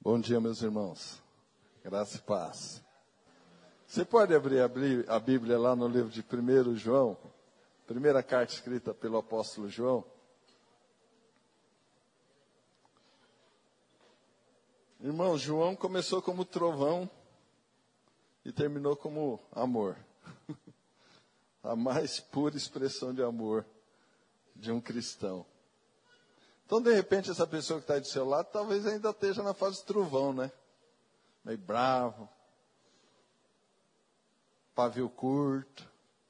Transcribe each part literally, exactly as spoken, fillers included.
Bom dia, meus irmãos. Graça e paz. Você pode abrir a Bíblia lá no livro de primeiro João, primeira carta escrita pelo apóstolo João. Irmão, João começou como trovão e terminou como amor. A mais pura expressão de amor de um cristão. Então, de repente, essa pessoa que está do seu lado, talvez ainda esteja na fase trovão, né? Meio bravo, pavio curto.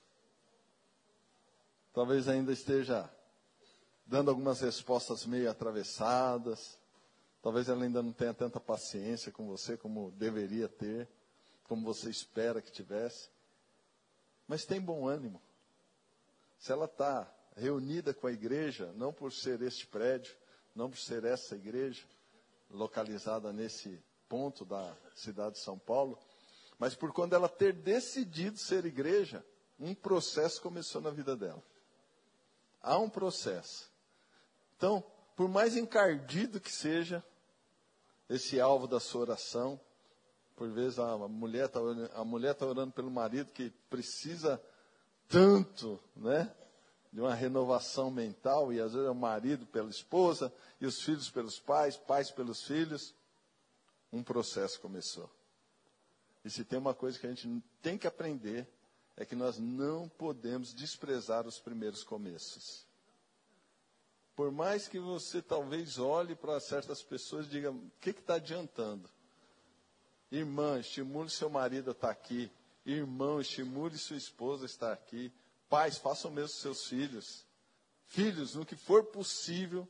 Talvez ainda esteja dando algumas respostas meio atravessadas. Talvez ela ainda não tenha tanta paciência com você como deveria ter, como você espera que tivesse. Mas tem bom ânimo. Se ela está reunida com a igreja, não por ser este prédio, não por ser essa igreja, localizada nesse ponto da cidade de São Paulo, mas por quando ela ter decidido ser igreja, um processo começou na vida dela. Há um processo. Então, por mais encardido que seja esse alvo da sua oração, por vezes a mulher está a mulher tá orando pelo marido que precisa tanto, né, de uma renovação mental, e às vezes é o marido pela esposa, e os filhos pelos pais, pais pelos filhos. Um processo começou. E se tem uma coisa que a gente tem que aprender, é que nós não podemos desprezar os primeiros começos. Por mais que você talvez olhe para certas pessoas e diga, o que está adiantando? Irmã, estimule seu marido a estar aqui. Irmão, estimule sua esposa a estar aqui. Pais, façam mesmo seus filhos. Filhos, no que for possível,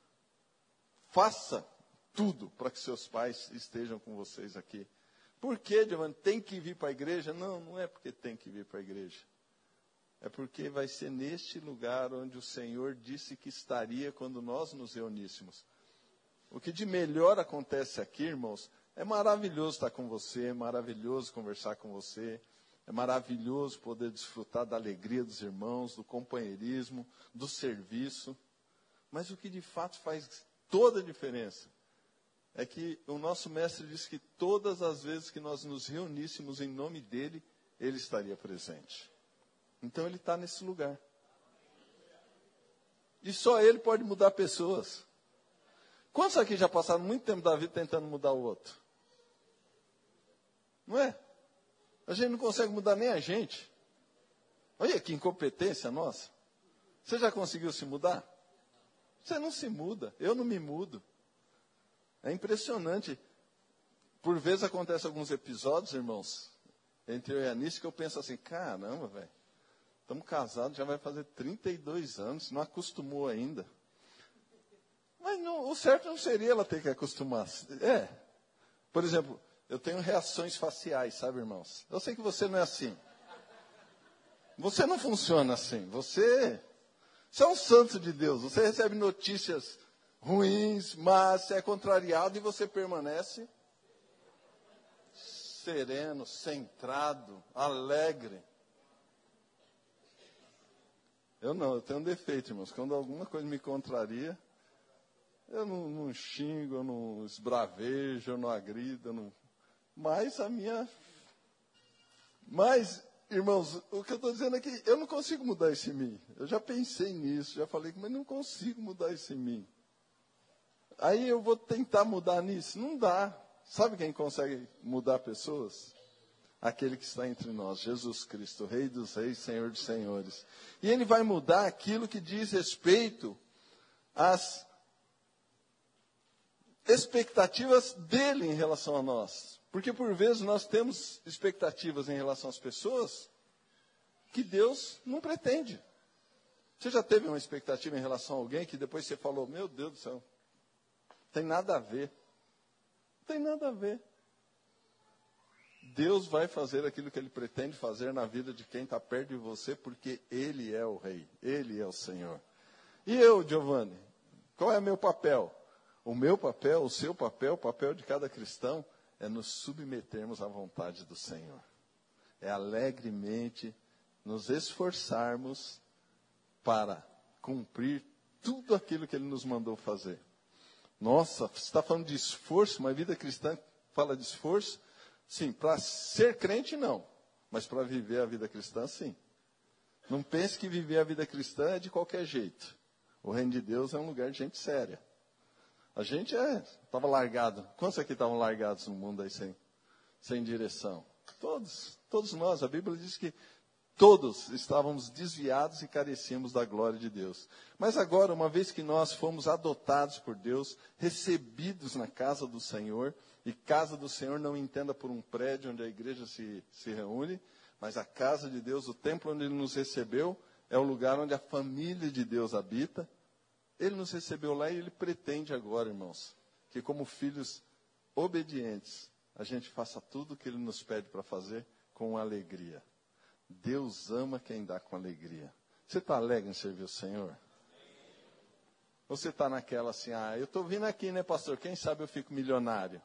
faça tudo para que seus pais estejam com vocês aqui. Por que, Giovanni, tem que vir para a igreja? Não, não é porque tem que vir para a igreja. É porque vai ser neste lugar onde o Senhor disse que estaria quando nós nos reuníssemos. O que de melhor acontece aqui, irmãos, é maravilhoso estar com você, é maravilhoso conversar com você, é maravilhoso poder desfrutar da alegria dos irmãos, do companheirismo, do serviço. Mas o que de fato faz toda a diferença é que o nosso mestre disse que todas as vezes que nós nos reuníssemos em nome dele, ele estaria presente. Então ele está nesse lugar. E só ele pode mudar pessoas. Quantos aqui já passaram muito tempo da vida tentando mudar o outro? Não é? A gente não consegue mudar nem a gente. Olha que incompetência nossa. Você já conseguiu se mudar? Você não se muda. Eu não me mudo. É impressionante. Por vezes acontecem alguns episódios, irmãos, entre eu e a Anice, que eu penso assim, caramba, velho, estamos casados, já vai fazer trinta e dois anos, não acostumou ainda. Mas não, o certo não seria ela ter que acostumar. É. Por exemplo, eu tenho reações faciais, sabe, irmãos? Eu sei que você não é assim. Você não funciona assim. Você, você é um santo de Deus. Você recebe notícias ruins, mas é contrariado e você permanece sereno, centrado, alegre. Eu não, eu tenho um defeito, irmãos. Quando alguma coisa me contraria, eu não, não xingo, eu não esbravejo, eu não agrido, eu não... Mas a minha... Mas, irmãos, o que eu estou dizendo é que eu não consigo mudar isso em mim. Eu já pensei nisso, já falei, mas não consigo mudar isso em mim. Aí eu vou tentar mudar nisso? Não dá. Sabe quem consegue mudar pessoas? Aquele que está entre nós, Jesus Cristo, Rei dos Reis, Senhor dos Senhores. E Ele vai mudar aquilo que diz respeito às expectativas dele em relação a nós. Porque por vezes nós temos expectativas em relação às pessoas que Deus não pretende. Você já teve uma expectativa em relação a alguém que depois você falou, meu Deus do céu, tem nada a ver. Não tem nada a ver. Deus vai fazer aquilo que Ele pretende fazer na vida de quem está perto de você, porque Ele é o Rei, Ele é o Senhor. E eu, Giovanni, qual é o meu papel? O meu papel, o seu papel, o papel de cada cristão, é nos submetermos à vontade do Senhor. É alegremente nos esforçarmos para cumprir tudo aquilo que Ele nos mandou fazer. Nossa, você está falando de esforço, uma vida cristã fala de esforço? Sim, para ser crente não, mas para viver a vida cristã sim. Não pense que viver a vida cristã é de qualquer jeito. O reino de Deus é um lugar de gente séria. A gente estava é, largado. Quantos aqui estavam largados no mundo aí sem, sem direção? Todos, todos nós. A Bíblia diz que todos estávamos desviados e carecíamos da glória de Deus. Mas agora, uma vez que nós fomos adotados por Deus, recebidos na casa do Senhor, e casa do Senhor não entenda por um prédio onde a igreja se, se reúne, mas a casa de Deus, o templo onde Ele nos recebeu, é o lugar onde a família de Deus habita. Ele nos recebeu lá e Ele pretende agora, irmãos, que como filhos obedientes, a gente faça tudo o que Ele nos pede para fazer com alegria. Deus ama quem dá com alegria. Você está alegre em servir o Senhor? Ou você está naquela assim, ah, eu estou vindo aqui, né, pastor? Quem sabe eu fico milionário?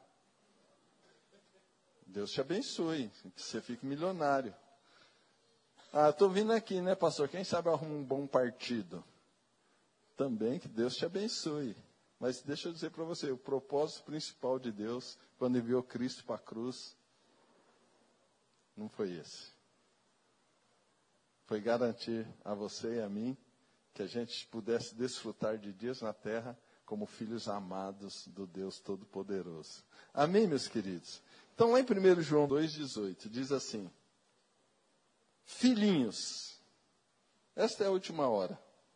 Deus te abençoe, que você fique milionário. Ah, eu estou vindo aqui, né, pastor? Quem sabe eu arrumo um bom partido? Também que Deus te abençoe. Mas deixa eu dizer para você, o propósito principal de Deus, quando enviou Cristo para a cruz, não foi esse. Foi garantir a você e a mim que a gente pudesse desfrutar de dias na terra como filhos amados do Deus Todo-Poderoso. Amém, meus queridos? Então, lá em primeiro João dois, dezoito, diz assim: filhinhos, esta é a última hora.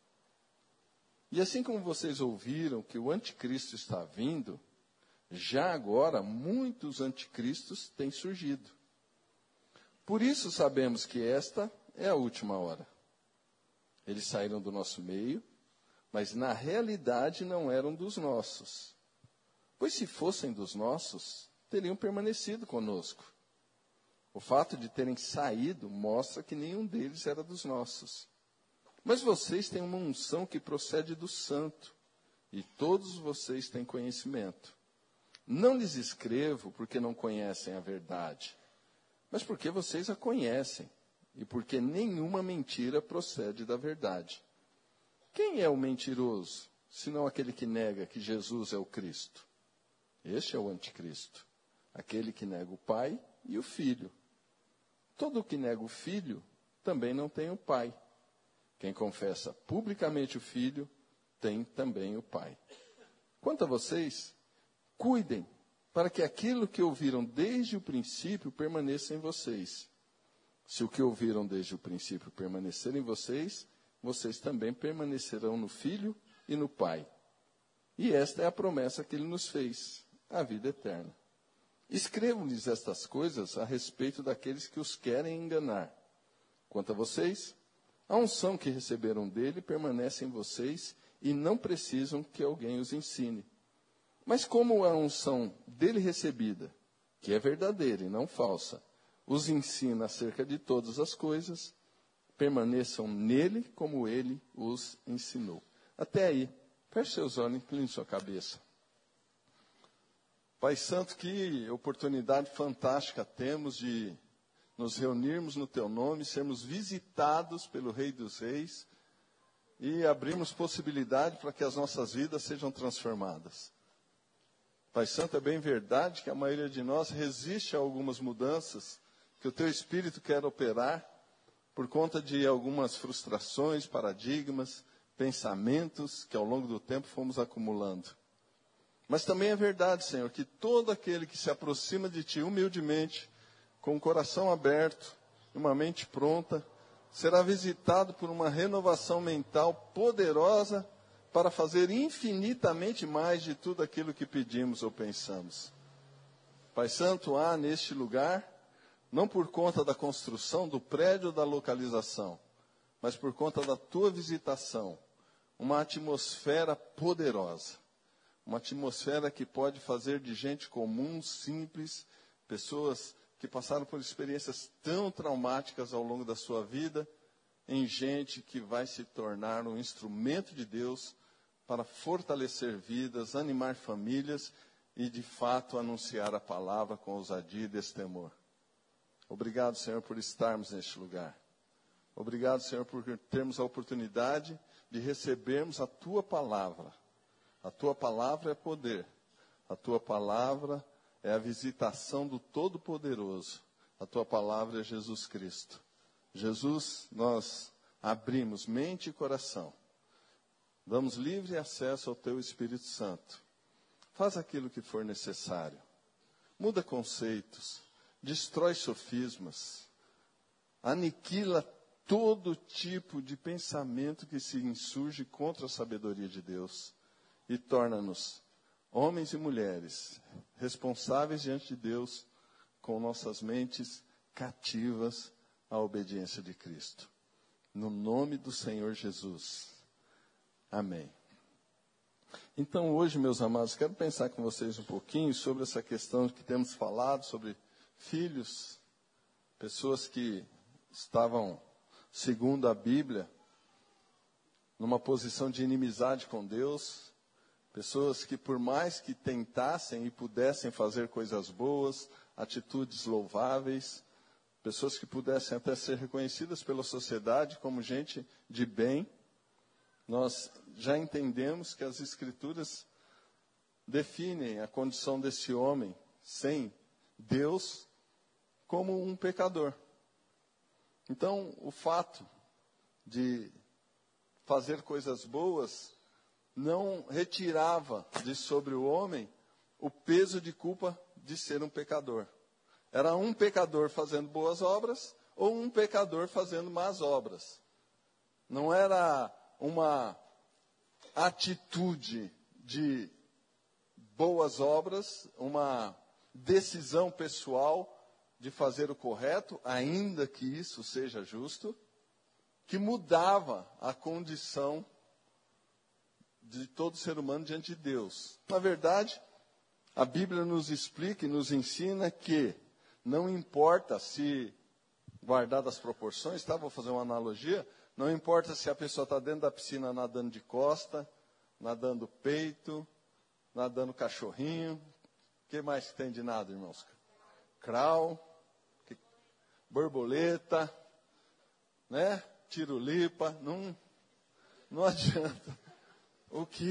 E assim como vocês ouviram que o anticristo está vindo, já agora muitos anticristos têm surgido. Por isso sabemos que esta é a última hora. Eles saíram do nosso meio, mas na realidade não eram dos nossos. Pois se fossem dos nossos, teriam permanecido conosco. O fato de terem saído mostra que nenhum deles era dos nossos. Mas vocês têm uma unção que procede do Santo, e todos vocês têm conhecimento. Não lhes escrevo porque não conhecem a verdade, mas porque vocês a conhecem, e porque nenhuma mentira procede da verdade. Quem é o mentiroso, senão aquele que nega que Jesus é o Cristo? Este é o anticristo, aquele que nega o Pai e o Filho. Todo o que nega o Filho também não tem o Pai. Quem confessa publicamente o Filho tem também o Pai. Quanto a vocês, cuidem para que aquilo que ouviram desde o princípio permaneça em vocês. Se o que ouviram desde o princípio permanecer em vocês, vocês também permanecerão no Filho e no Pai. E esta é a promessa que Ele nos fez, a vida eterna. Escrevo-lhes estas coisas a respeito daqueles que os querem enganar. Quanto a vocês, a unção que receberam dele permanece em vocês e não precisam que alguém os ensine. Mas como a unção dele recebida, que é verdadeira e não falsa, os ensina acerca de todas as coisas, permaneçam nele como ele os ensinou. Até aí, feche seus olhos e incline sua cabeça. Pai Santo, que oportunidade fantástica temos de nos reunirmos no Teu nome, sermos visitados pelo Rei dos Reis e abrirmos possibilidade para que as nossas vidas sejam transformadas. Pai Santo, é bem verdade que a maioria de nós resiste a algumas mudanças que o Teu Espírito quer operar por conta de algumas frustrações, paradigmas, pensamentos que ao longo do tempo fomos acumulando. Mas também é verdade, Senhor, que todo aquele que se aproxima de Ti humildemente, com o coração aberto, uma mente pronta, será visitado por uma renovação mental poderosa para fazer infinitamente mais de tudo aquilo que pedimos ou pensamos. Pai Santo, há neste lugar, não por conta da construção do prédio ou da localização, mas por conta da Tua visitação, uma atmosfera poderosa. Uma atmosfera que pode fazer de gente comum, simples, pessoas que passaram por experiências tão traumáticas ao longo da sua vida, em gente que vai se tornar um instrumento de Deus para fortalecer vidas, animar famílias e, de fato, anunciar a palavra com ousadia e destemor. Obrigado, Senhor, por estarmos neste lugar. Obrigado, Senhor, por termos a oportunidade de recebermos a Tua palavra. A tua palavra é poder. A tua palavra é a visitação do Todo-Poderoso. A tua palavra é Jesus Cristo. Jesus, nós abrimos mente e coração. Damos livre acesso ao teu Espírito Santo. Faz aquilo que for necessário. Muda conceitos. Destrói sofismas. Aniquila todo tipo de pensamento que se insurge contra a sabedoria de Deus. E torna-nos homens e mulheres responsáveis diante de Deus, com nossas mentes cativas à obediência de Cristo. No nome do Senhor Jesus. Amém. Então hoje, meus amados, quero pensar com vocês um pouquinho sobre essa questão que temos falado, sobre filhos, pessoas que estavam, segundo a Bíblia, numa posição de inimizade com Deus, pessoas que por mais que tentassem e pudessem fazer coisas boas, atitudes louváveis, pessoas que pudessem até ser reconhecidas pela sociedade como gente de bem, nós já entendemos que as Escrituras definem a condição desse homem sem Deus como um pecador. Então, o fato de fazer coisas boas não retirava de sobre o homem o peso de culpa de ser um pecador. Era um pecador fazendo boas obras ou um pecador fazendo más obras. Não era uma atitude de boas obras, uma decisão pessoal de fazer o correto, ainda que isso seja justo, que mudava a condição de todo ser humano diante de Deus. Na verdade, a Bíblia nos explica e nos ensina que não importa se, guardadas as proporções, tá? Vou fazer uma analogia, não importa se a pessoa está dentro da piscina nadando de costa, nadando peito, nadando cachorrinho, o que mais tem de nada, irmãos? Crawl, que, borboleta, né? Tirulipa, não, não adianta. O que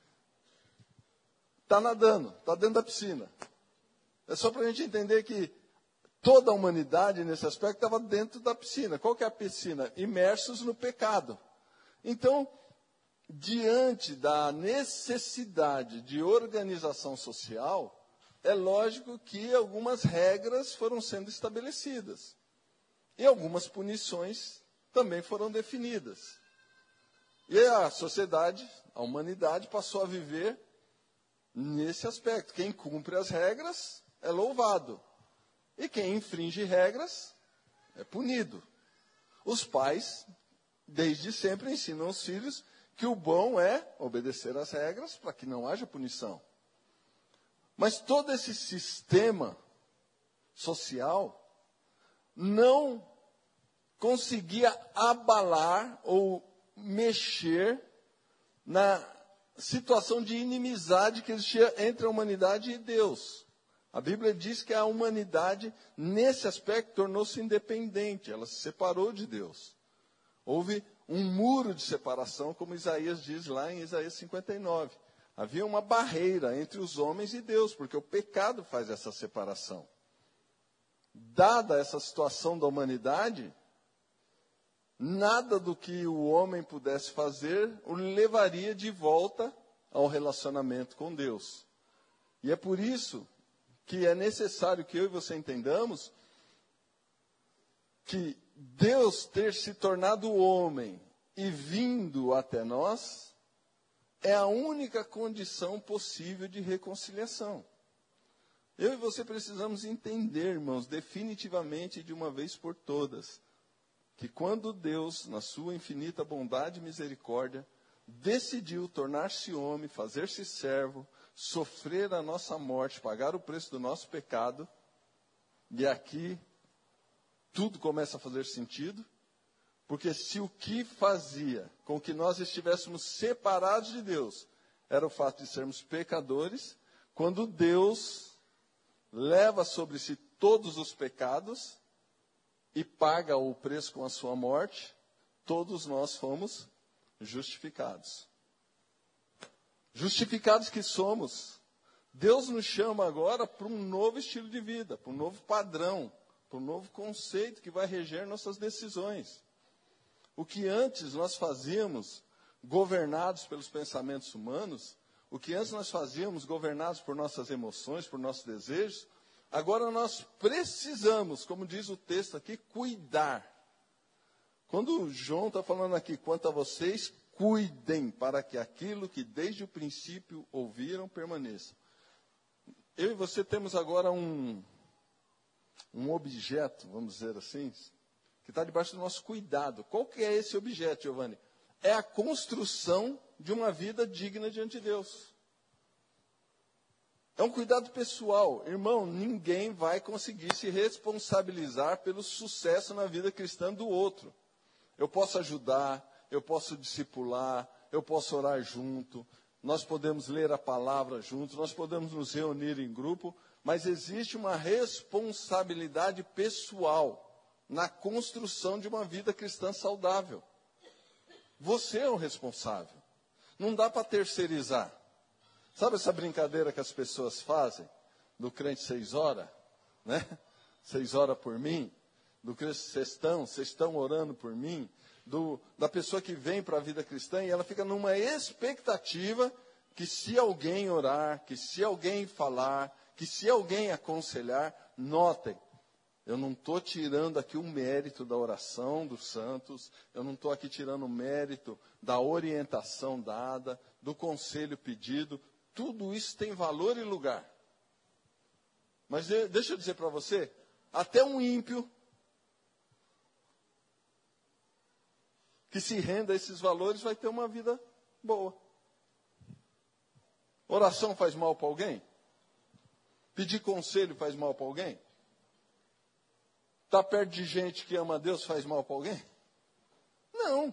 está nadando, está dentro da piscina. É só para a gente entender que toda a humanidade, nesse aspecto, estava dentro da piscina. Qual que é a piscina? Imersos no pecado. Então, diante da necessidade de organização social, é lógico que algumas regras foram sendo estabelecidas. E algumas punições também foram definidas. E a sociedade, a humanidade, passou a viver nesse aspecto. Quem cumpre as regras é louvado. E quem infringe regras é punido. Os pais, desde sempre, ensinam aos filhos que o bom é obedecer às regras para que não haja punição. Mas todo esse sistema social não conseguia abalar ou mexer na situação de inimizade que existia entre a humanidade e Deus. A Bíblia diz que a humanidade, nesse aspecto, tornou-se independente. Ela se separou de Deus. Houve um muro de separação, como Isaías diz lá em Isaías cinquenta e nove. Havia uma barreira entre os homens e Deus, porque o pecado faz essa separação. Dada essa situação da humanidade, nada do que o homem pudesse fazer o levaria de volta ao relacionamento com Deus. E é por isso que é necessário que eu e você entendamos que Deus ter se tornado homem e vindo até nós é a única condição possível de reconciliação. Eu e você precisamos entender, irmãos, definitivamente de uma vez por todas, que quando Deus, na sua infinita bondade e misericórdia, decidiu tornar-se homem, fazer-se servo, sofrer a nossa morte, pagar o preço do nosso pecado, e aqui tudo começa a fazer sentido, porque se o que fazia com que nós estivéssemos separados de Deus era o fato de sermos pecadores, quando Deus leva sobre si todos os pecados e paga o preço com a sua morte, todos nós fomos justificados. Justificados que somos, Deus nos chama agora para um novo estilo de vida, para um novo padrão, para um novo conceito que vai reger nossas decisões. O que antes nós fazíamos governados pelos pensamentos humanos, o que antes nós fazíamos governados por nossas emoções, por nossos desejos, agora nós precisamos, como diz o texto aqui, cuidar. Quando o João está falando aqui, quanto a vocês, cuidem para que aquilo que desde o princípio ouviram permaneça. Eu e você temos agora um, um objeto, vamos dizer assim, que está debaixo do nosso cuidado. Qual que é esse objeto, Giovanni? É a construção de uma vida digna diante de Deus. É um cuidado pessoal. Irmão, ninguém vai conseguir se responsabilizar pelo sucesso na vida cristã do outro. Eu posso ajudar, eu posso discipular, eu posso orar junto, nós podemos ler a palavra juntos, nós podemos nos reunir em grupo, mas existe uma responsabilidade pessoal na construção de uma vida cristã saudável. Você é o responsável. Não dá para terceirizar. Sabe essa brincadeira que as pessoas fazem? Do crente seis horas, né? Seis horas por mim. Do crente sextão, vocês estão orando por mim. Do, da pessoa que vem para a vida cristã e ela fica numa expectativa que se alguém orar, que se alguém falar, que se alguém aconselhar, notem, eu não estou tirando aqui o mérito da oração dos santos, eu não estou aqui tirando o mérito da orientação dada, do conselho pedido, tudo isso tem valor e lugar. Mas deixa eu dizer para você, até um ímpio que se renda a esses valores vai ter uma vida boa. Oração faz mal para alguém? Pedir conselho faz mal para alguém? Estar perto de gente que ama a Deus faz mal para alguém? Não.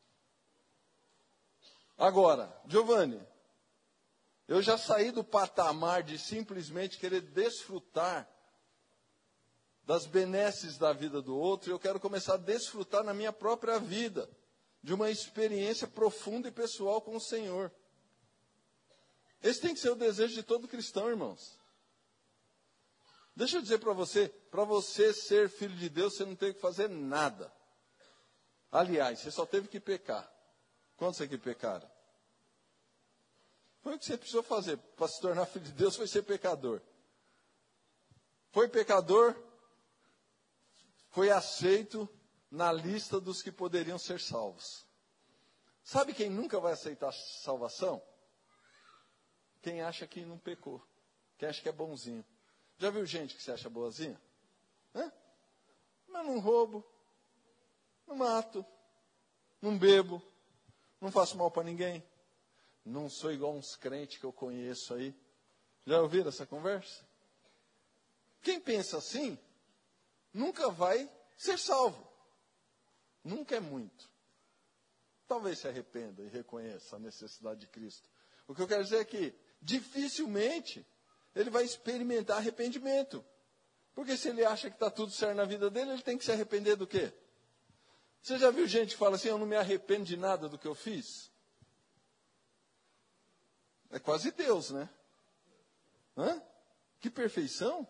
Agora, Giovanni, eu já saí do patamar de simplesmente querer desfrutar das benesses da vida do outro, e eu quero começar a desfrutar na minha própria vida de uma experiência profunda e pessoal com o Senhor. Esse tem que ser o desejo de todo cristão, irmãos. Deixa eu dizer para você, para você ser filho de Deus, você não tem que fazer nada. Aliás, você só teve que pecar. Quantos aqui pecaram? Foi o que você precisou fazer para se tornar filho de Deus, foi ser pecador. Foi pecador, foi aceito na lista dos que poderiam ser salvos. Sabe quem nunca vai aceitar salvação? Quem acha que não pecou, quem acha que é bonzinho. Já viu gente que se acha boazinha? Hã? Mas não roubo, não mato, não bebo, não faço mal para ninguém. Não sou igual uns crentes que eu conheço aí. Já ouviram essa conversa? Quem pensa assim, nunca vai ser salvo. Nunca é muito. Talvez se arrependa e reconheça a necessidade de Cristo. O que eu quero dizer é que, dificilmente, ele vai experimentar arrependimento. Porque se ele acha que está tudo certo na vida dele, ele tem que se arrepender do quê? Você já viu gente que fala assim, eu não me arrependo de nada do que eu fiz? É quase Deus, né? Hã? Que perfeição!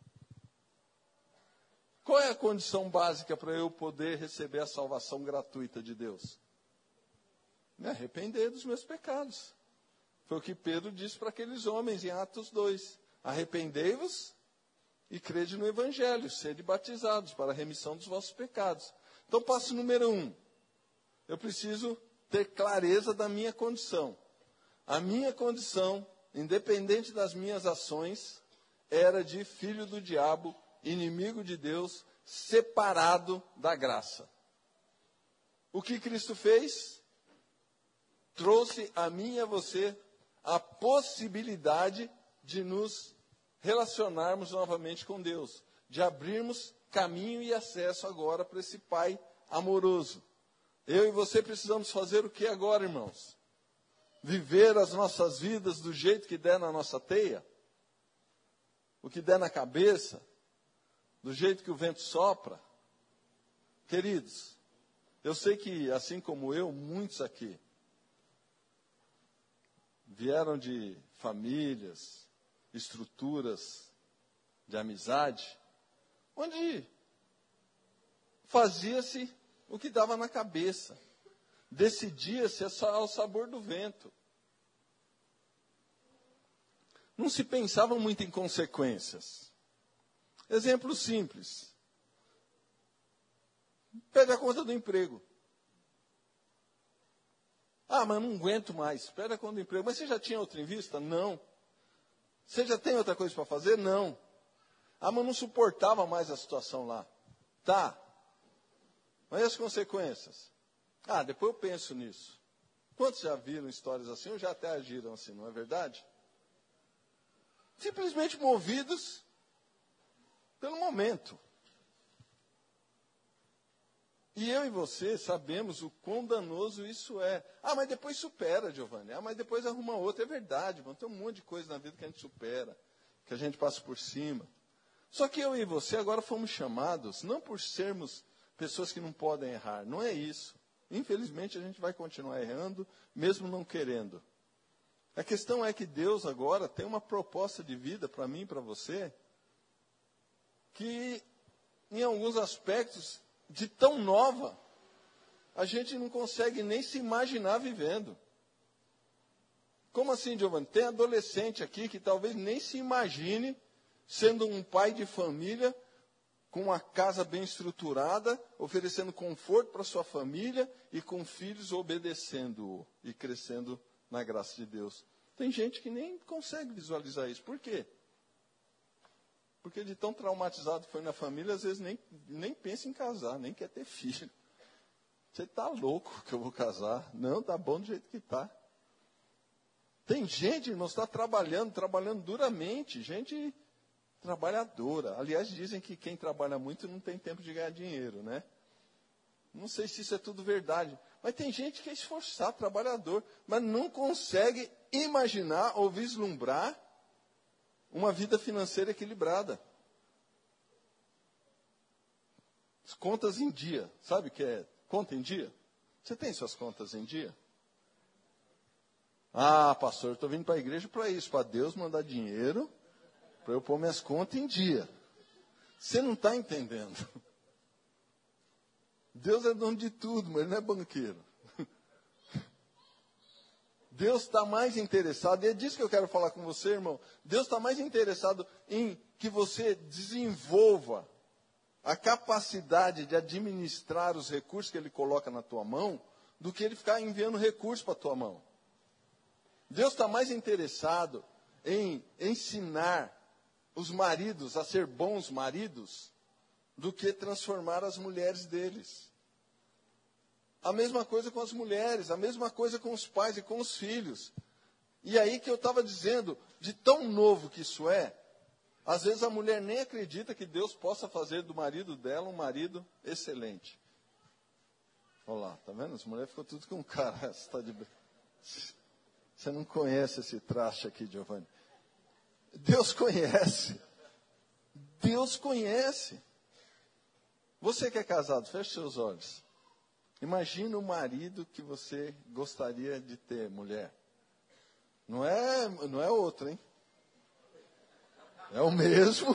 Qual é a condição básica para eu poder receber a salvação gratuita de Deus? Me arrepender dos meus pecados. Foi o que Pedro disse para aqueles homens em Atos dois. Arrependei-vos e crede no Evangelho, sede batizados para a remissão dos vossos pecados. Então, passo número um. Eu preciso ter clareza da minha condição. A minha condição, independente das minhas ações, era de filho do diabo, inimigo de Deus, separado da graça. O que Cristo fez? Trouxe a mim e a você a possibilidade de nos relacionarmos novamente com Deus, de abrirmos caminho e acesso agora para esse Pai amoroso. Eu e você precisamos fazer o que agora, irmãos? Viver as nossas vidas do jeito que der na nossa teia? O que der na cabeça? Do jeito que o vento sopra? Queridos, eu sei que, assim como eu, muitos aqui vieram de famílias, estruturas de amizade, onde fazia-se o que dava na cabeça, decidia-se ao sabor do vento. Não se pensava muito em consequências. Exemplo simples. Pede a conta do emprego. Ah, mas não aguento mais. Pede a conta do emprego. Mas você já tinha outra em vista? Não. Você já tem outra coisa para fazer? Não. Ah, mas não suportava mais a situação lá. Tá. Mas e as consequências? Ah, depois eu penso nisso. Quantos já viram histórias assim ou já até agiram assim, não é verdade? Simplesmente movidos pelo momento. E eu e você sabemos o quão danoso isso é. Ah, mas depois supera, Giovanni. Ah, mas depois arruma outra. É verdade, mano. Tem um monte de coisa na vida que a gente supera, que a gente passa por cima. Só que eu e você agora fomos chamados, não por sermos pessoas que não podem errar. Não é isso. Infelizmente, a gente vai continuar errando, mesmo não querendo. A questão é que Deus agora tem uma proposta de vida para mim e para você, que em alguns aspectos, de tão nova, a gente não consegue nem se imaginar vivendo. Como assim, Giovanni? Tem adolescente aqui que talvez nem se imagine sendo um pai de família, com uma casa bem estruturada, oferecendo conforto para sua família e com filhos obedecendo-o e crescendo na graça de Deus. Tem gente que nem consegue visualizar isso. Por quê? Porque de tão traumatizado que foi na família, às vezes nem, nem pensa em casar, nem quer ter filho. Você está louco que eu vou casar? Não, está bom do jeito que está. Tem gente, irmãos, está trabalhando, trabalhando duramente, gente trabalhadora. Aliás, dizem que quem trabalha muito não tem tempo de ganhar dinheiro, né? Não sei se isso é tudo verdade. Mas tem gente que é esforçado, trabalhador, mas não consegue imaginar ou vislumbrar uma vida financeira equilibrada. As contas em dia. Sabe o que é conta em dia? Você tem suas contas em dia? Ah, pastor, eu estou vindo para a igreja para isso, para Deus mandar dinheiro, para eu pôr minhas contas em dia. Você não está entendendo. Deus é dono de tudo, mas ele não é banqueiro. Deus está mais interessado, e é disso que eu quero falar com você, irmão. Deus está mais interessado em que você desenvolva a capacidade de administrar os recursos que Ele coloca na tua mão, do que Ele ficar enviando recursos para a tua mão. Deus está mais interessado em ensinar os maridos a ser bons maridos, do que transformar as mulheres deles. A mesma coisa com as mulheres, a mesma coisa com os pais e com os filhos. E aí que eu estava dizendo, de tão novo que isso é, às vezes a mulher nem acredita que Deus possa fazer do marido dela um marido excelente. Olha lá, tá vendo? As mulheres ficam tudo com cara. Você, tá de... Você não conhece esse traste aqui, Giovanni. Deus conhece. Deus conhece. Você que é casado, feche seus olhos. Imagina o marido que você gostaria de ter, mulher. Não é, não é outro, hein? É o mesmo.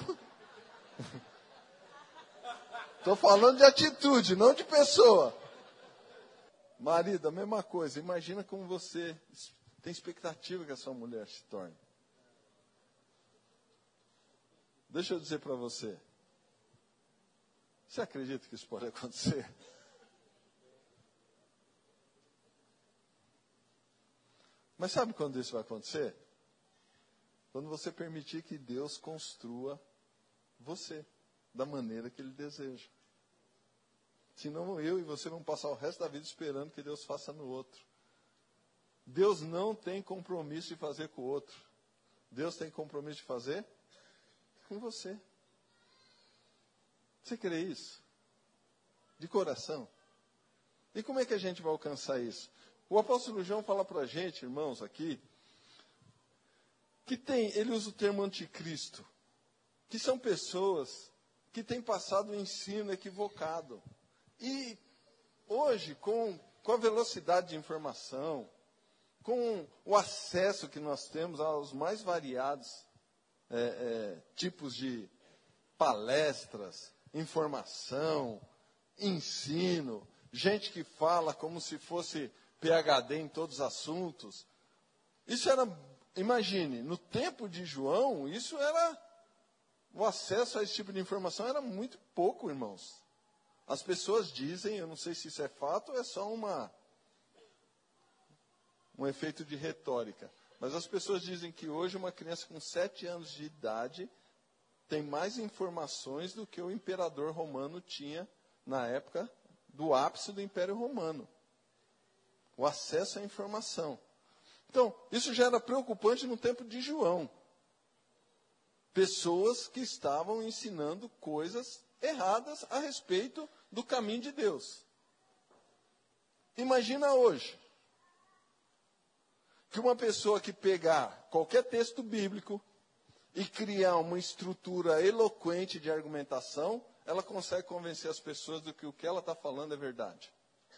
Estou falando de atitude, não de pessoa. Marido, a mesma coisa. Imagina como você tem expectativa que a sua mulher se torne. Deixa eu dizer para você. Você acredita que isso pode acontecer? Mas sabe quando isso vai acontecer? Quando você permitir que Deus construa você da maneira que Ele deseja. Senão eu e você vamos passar o resto da vida esperando que Deus faça no outro. Deus não tem compromisso de fazer com o outro. Deus tem compromisso de fazer com você. Você crê isso? De coração? E como é que a gente vai alcançar isso? O apóstolo João fala para a gente, irmãos, aqui, que tem, ele usa o termo anticristo, que são pessoas que têm passado o ensino equivocado. E hoje, com, com a velocidade de informação, com o acesso que nós temos aos mais variados é, é, tipos de palestras, informação, ensino, gente que fala como se fosse P H D em todos os assuntos. Isso era, imagine, no tempo de João, isso era, o acesso a esse tipo de informação era muito pouco, irmãos. As pessoas dizem, eu não sei se isso é fato ou é só uma, um efeito de retórica, mas as pessoas dizem que hoje uma criança com sete anos de idade tem mais informações do que o imperador romano tinha na época do ápice do Império Romano. O acesso à informação. Então, isso já era preocupante no tempo de João. Pessoas que estavam ensinando coisas erradas a respeito do caminho de Deus. Imagina hoje que uma pessoa que pegar qualquer texto bíblico e criar uma estrutura eloquente de argumentação, ela consegue convencer as pessoas do que o que ela está falando é verdade.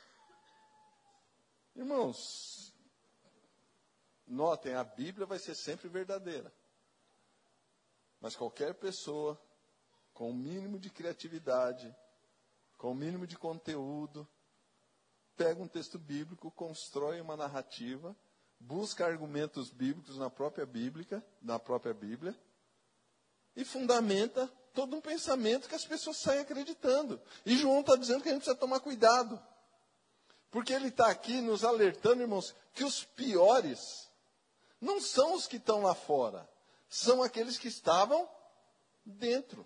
Irmãos, notem, a Bíblia vai ser sempre verdadeira. Mas qualquer pessoa, com o mínimo de criatividade, com o mínimo de conteúdo, pega um texto bíblico, constrói uma narrativa, busca argumentos bíblicos na própria Bíblia, na própria Bíblia, e fundamenta todo um pensamento que as pessoas saem acreditando. E João está dizendo que a gente precisa tomar cuidado. Porque ele está aqui nos alertando, irmãos, que os piores não são os que estão lá fora, são aqueles que estavam dentro.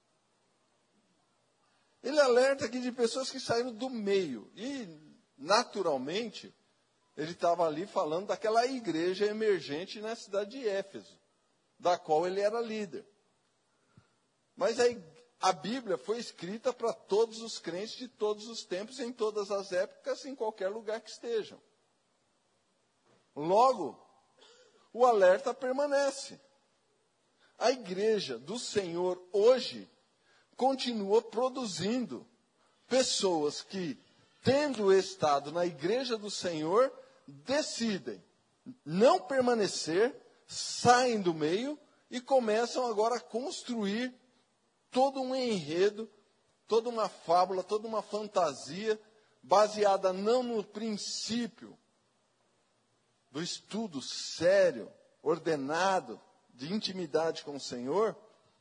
Ele alerta aqui de pessoas que saíram do meio. E, naturalmente, ele estava ali falando daquela igreja emergente na cidade de Éfeso, da qual ele era líder. Mas a, a Bíblia foi escrita para todos os crentes de todos os tempos, em todas as épocas, em qualquer lugar que estejam. Logo, o alerta permanece. A igreja do Senhor hoje continua produzindo pessoas que, tendo estado na igreja do Senhor, decidem não permanecer, saem do meio e começam agora a construir todo um enredo, toda uma fábula, toda uma fantasia, baseada não no princípio do estudo sério, ordenado, de intimidade com o Senhor,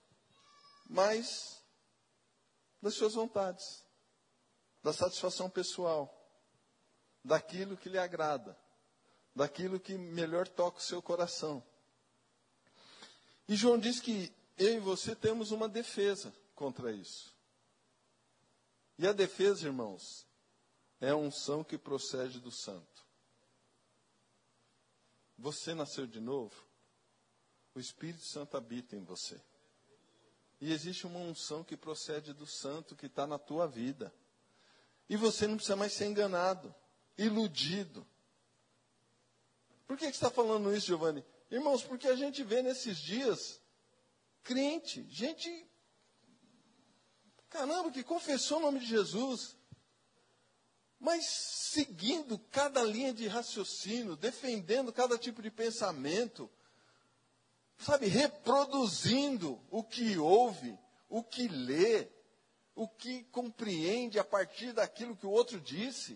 mas das suas vontades, da satisfação pessoal, daquilo que lhe agrada, daquilo que melhor toca o seu coração. E João diz que eu e você temos uma defesa contra isso. E a defesa, irmãos, é a unção que procede do Santo. Você nasceu de novo, o Espírito Santo habita em você. E existe uma unção que procede do Santo que está na tua vida. E você não precisa mais ser enganado, iludido. Por que, que você está falando isso, Giovanni? Irmãos, porque a gente vê nesses dias crente, gente, caramba, que confessou o nome de Jesus, mas seguindo cada linha de raciocínio, defendendo cada tipo de pensamento, sabe, reproduzindo o que ouve, o que lê, o que compreende a partir daquilo que o outro disse.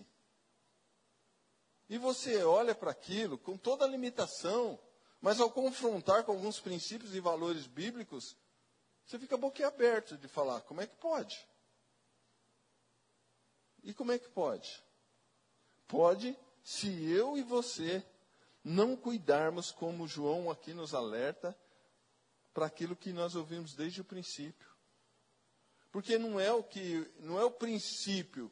E você olha para aquilo com toda a limitação, mas ao confrontar com alguns princípios e valores bíblicos, você fica boquiaberto de falar, como é que pode? E como é que pode? Pode se eu e você não cuidarmos, como João aqui nos alerta, para aquilo que nós ouvimos desde o princípio. Porque não é o que, não é o princípio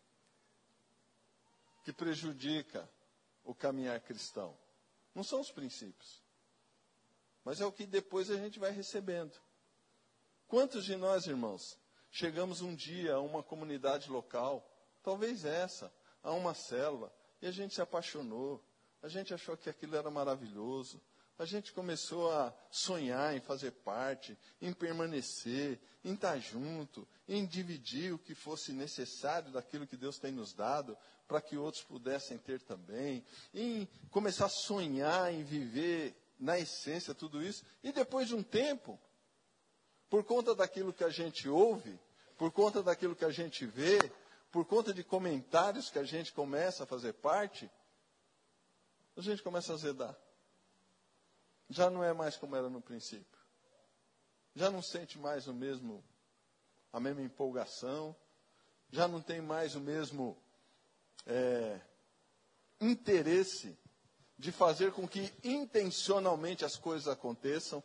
que prejudica o caminhar cristão. Não são os princípios. Mas é o que depois a gente vai recebendo. Quantos de nós, irmãos, chegamos um dia a uma comunidade local, talvez essa, a uma célula, e a gente se apaixonou, a gente achou que aquilo era maravilhoso, a gente começou a sonhar em fazer parte, em permanecer, em estar junto, em dividir o que fosse necessário daquilo que Deus tem nos dado, para que outros pudessem ter também, em começar a sonhar em viver na essência tudo isso, e depois de um tempo, por conta daquilo que a gente ouve, por conta daquilo que a gente vê, por conta de comentários que a gente começa a fazer parte, a gente começa a azedar. Já não é mais como era no princípio. Já não sente mais o mesmo, a mesma empolgação, já não tem mais o mesmo é, interesse de fazer com que intencionalmente as coisas aconteçam.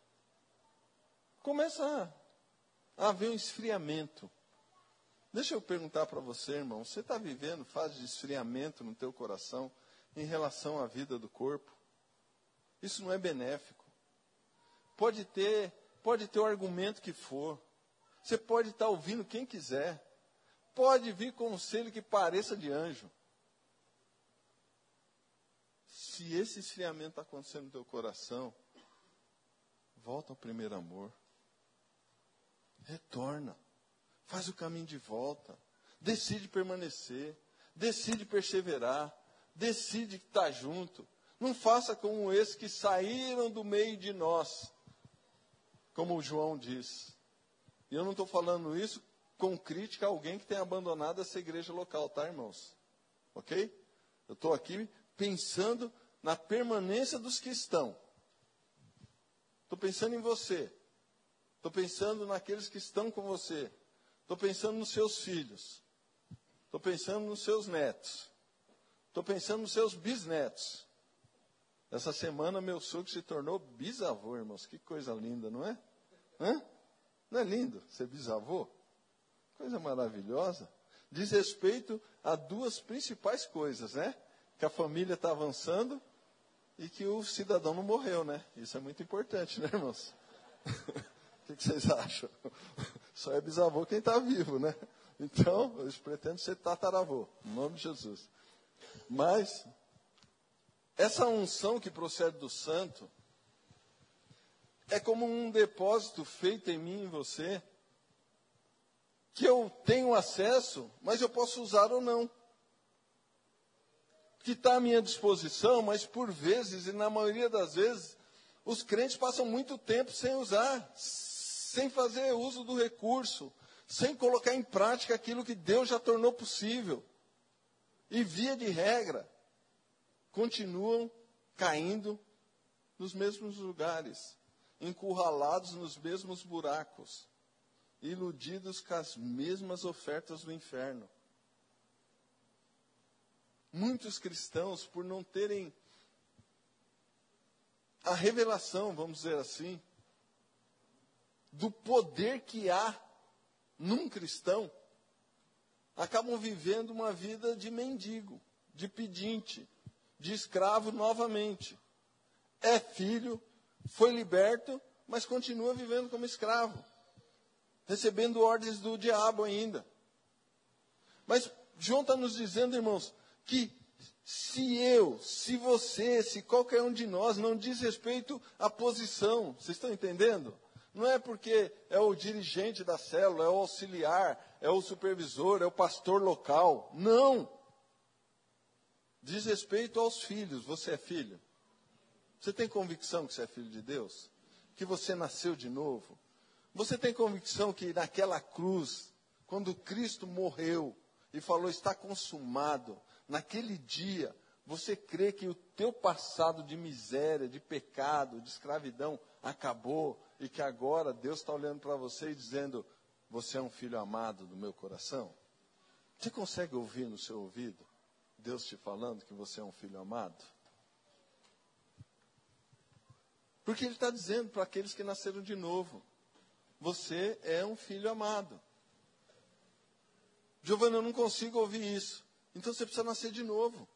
Começa a haver um esfriamento. Deixa eu perguntar para você, irmão, você está vivendo fase de esfriamento no teu coração em relação à vida do corpo? Isso não é benéfico. Pode ter, pode ter o argumento que for. Você pode estar ouvindo quem quiser. Pode vir conselho que pareça de anjo. Se esse esfriamento está acontecendo no teu coração, volta ao primeiro amor. Retorna. Faz o caminho de volta. Decide permanecer. Decide perseverar. Decide estar junto. Não faça como esses que saíram do meio de nós. Como o João diz. E eu não estou falando isso com crítica a alguém que tenha abandonado essa igreja local, tá, irmãos? Ok? Eu estou aqui pensando na permanência dos que estão. Estou pensando em você. Estou pensando naqueles que estão com você. Estou pensando nos seus filhos. Estou pensando nos seus netos. Estou pensando nos seus bisnetos. Essa semana meu sogro se tornou bisavô, irmãos. Que coisa linda, não é? Hã? Não é lindo ser bisavô? Coisa maravilhosa. Diz respeito a duas principais coisas, né? Que a família está avançando e que o cidadão não morreu, né? Isso é muito importante, né, irmãos? O que, que vocês acham? Só é bisavô quem está vivo, né? Então, eu pretendo ser tataravô, em nome de Jesus. Mas, essa unção que procede do santo é como um depósito feito em mim e em você, que eu tenho acesso, mas eu posso usar ou não. Que está à minha disposição, mas por vezes, e na maioria das vezes, os crentes passam muito tempo sem usar, sem fazer uso do recurso, sem colocar em prática aquilo que Deus já tornou possível. E via de regra, continuam caindo nos mesmos lugares, encurralados nos mesmos buracos, iludidos com as mesmas ofertas do inferno. Muitos cristãos, por não terem a revelação, vamos dizer assim, do poder que há num cristão, acabam vivendo uma vida de mendigo, de pedinte, de escravo novamente. É filho, foi liberto, mas continua vivendo como escravo, recebendo ordens do diabo ainda. Mas João está nos dizendo, irmãos, que se eu, se você, se qualquer um de nós não diz respeito à posição, vocês estão entendendo? Não é porque é o dirigente da célula, é o auxiliar, é o supervisor, é o pastor local. Não. Diz respeito aos filhos. Você é filho? Você tem convicção que você é filho de Deus? Que você nasceu de novo? Você tem convicção que naquela cruz, quando Cristo morreu e falou, está consumado, naquele dia, você crê que o teu passado de miséria, de pecado, de escravidão acabou e que agora Deus está olhando para você e dizendo, você é um filho amado do meu coração? Você consegue ouvir no seu ouvido Deus te falando que você é um filho amado? Porque Ele está dizendo para aqueles que nasceram de novo, você é um filho amado. Giovanni, eu não consigo ouvir isso. Então você precisa nascer de novo.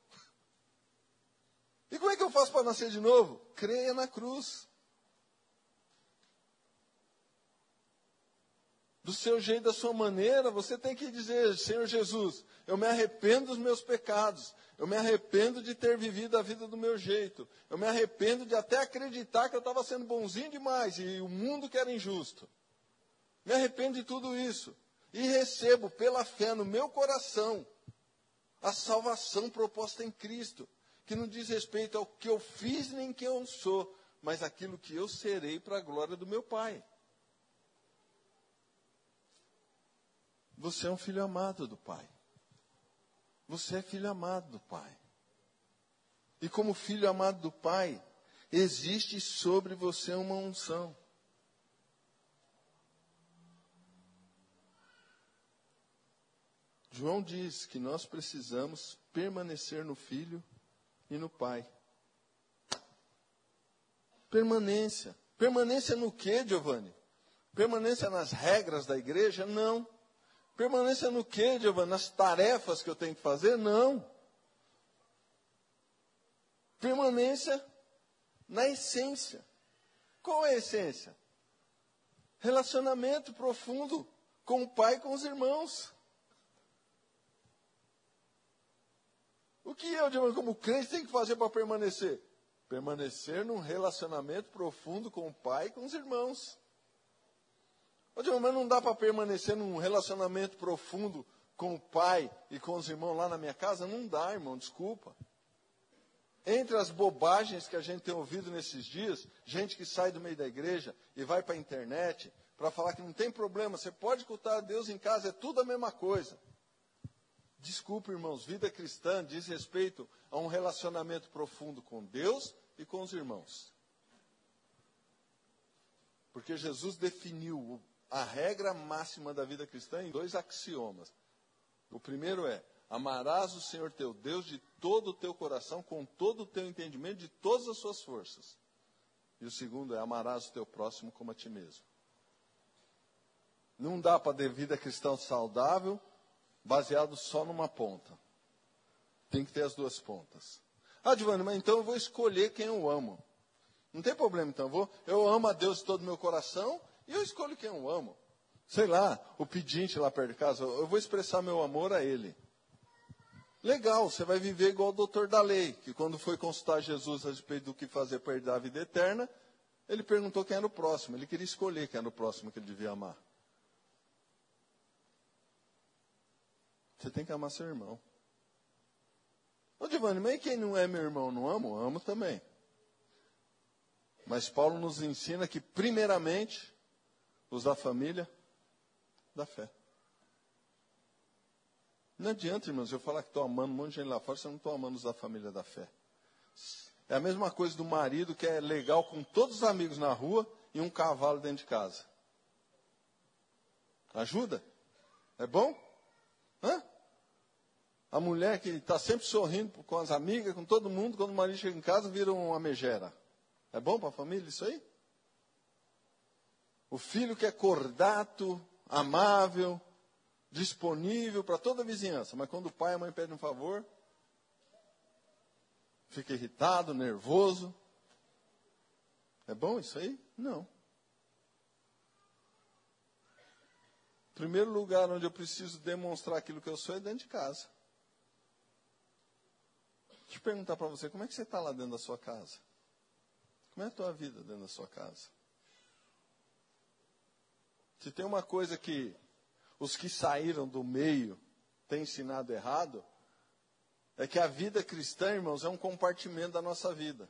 E como é que eu faço para nascer de novo? Creia na cruz. do seu jeito, da sua maneira, você tem que dizer, Senhor Jesus, eu me arrependo dos meus pecados, eu me arrependo de ter vivido a vida do meu jeito, eu me arrependo de até acreditar que eu estava sendo bonzinho demais e o mundo que era injusto. Me arrependo de tudo isso e recebo pela fé no meu coração a salvação proposta em Cristo, que não diz respeito ao que eu fiz nem quem eu sou, mas aquilo que eu serei para a glória do meu Pai. Você é um filho amado do Pai. Você é filho amado do Pai. E como filho amado do Pai, existe sobre você uma unção. João diz que nós precisamos permanecer no Filho e no Pai. Permanência. Permanência no quê, Giovanni? Permanência nas regras da igreja? Não. Permanência no quê, Giovanni? Nas tarefas que eu tenho que fazer? Não. Permanência na essência. Qual é a essência? Relacionamento profundo com o Pai e com os irmãos. O que eu, Giovanni, como crente, tenho que fazer para permanecer? Permanecer num relacionamento profundo com o Pai e com os irmãos. Ô, Giovanni, mas não dá para permanecer num relacionamento profundo com o Pai e com os irmãos lá na minha casa? Não dá, irmão, desculpa. Entre as bobagens que a gente tem ouvido nesses dias, gente que sai do meio da igreja e vai para a internet para falar que não tem problema, você pode cultuar a Deus em casa, é tudo a mesma coisa. Desculpe, irmãos, vida cristã diz respeito a um relacionamento profundo com Deus e com os irmãos. Porque Jesus definiu a regra máxima da vida cristã em dois axiomas. O primeiro é, amarás o Senhor teu Deus de todo o teu coração, com todo o teu entendimento, de todas as suas forças. E o segundo é, amarás o teu próximo como a ti mesmo. Não dá para ter vida cristã saudável baseado só numa ponta. Tem que ter as duas pontas. Ah, Giovanni, mas então eu vou escolher quem eu amo. Não tem problema, então. Eu, vou, eu amo a Deus de todo o meu coração e eu escolho quem eu amo. Sei lá, o pedinte lá perto de casa, eu vou expressar meu amor a ele. Legal, você vai viver igual o doutor da lei, que quando foi consultar Jesus a respeito do que fazer para herdar a vida eterna, ele perguntou quem era o próximo. Ele queria escolher quem era o próximo que ele devia amar. Você tem que amar seu irmão. Ô, Giovanni, mas quem não é meu irmão, não amo? Amo também. Mas Paulo nos ensina que, primeiramente, os da família, da fé. Não adianta, irmãos, eu falar que estou amando um monte de gente lá fora, se eu não estou amando os da família da fé. É a mesma coisa do marido que é legal com todos os amigos na rua e um cavalo dentro de casa. Ajuda? É bom? Hã? A mulher que está sempre sorrindo com as amigas, com todo mundo, quando o marido chega em casa, vira uma megera. É bom para a família isso aí? O filho que é cordato, amável, disponível para toda a vizinhança. Mas quando o pai e a mãe pedem um favor, fica irritado, nervoso. É bom isso aí? Não. O primeiro lugar onde eu preciso demonstrar aquilo que eu sou é dentro de casa. Deixa eu perguntar para você, como é que você está lá dentro da sua casa? Como é a tua vida dentro da sua casa? Se tem uma coisa que os que saíram do meio têm ensinado errado, é que a vida cristã, irmãos, é um compartimento da nossa vida.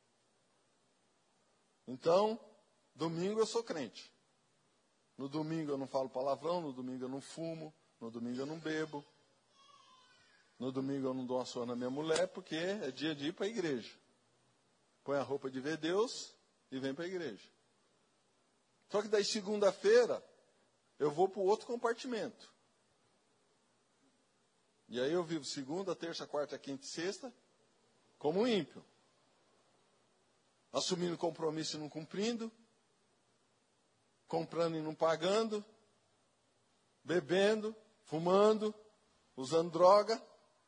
Então, domingo eu sou crente. No domingo eu não falo palavrão, no domingo eu não fumo, no domingo eu não bebo. No domingo eu não dou uma surra na minha mulher, porque é dia de ir para a igreja. Põe a roupa de ver Deus e vem para a igreja. Só que daí segunda-feira eu vou para o outro compartimento. E aí eu vivo segunda, terça, quarta, quinta e sexta como ímpio. Assumindo compromisso e não cumprindo. Comprando e não pagando. Bebendo, fumando, usando droga.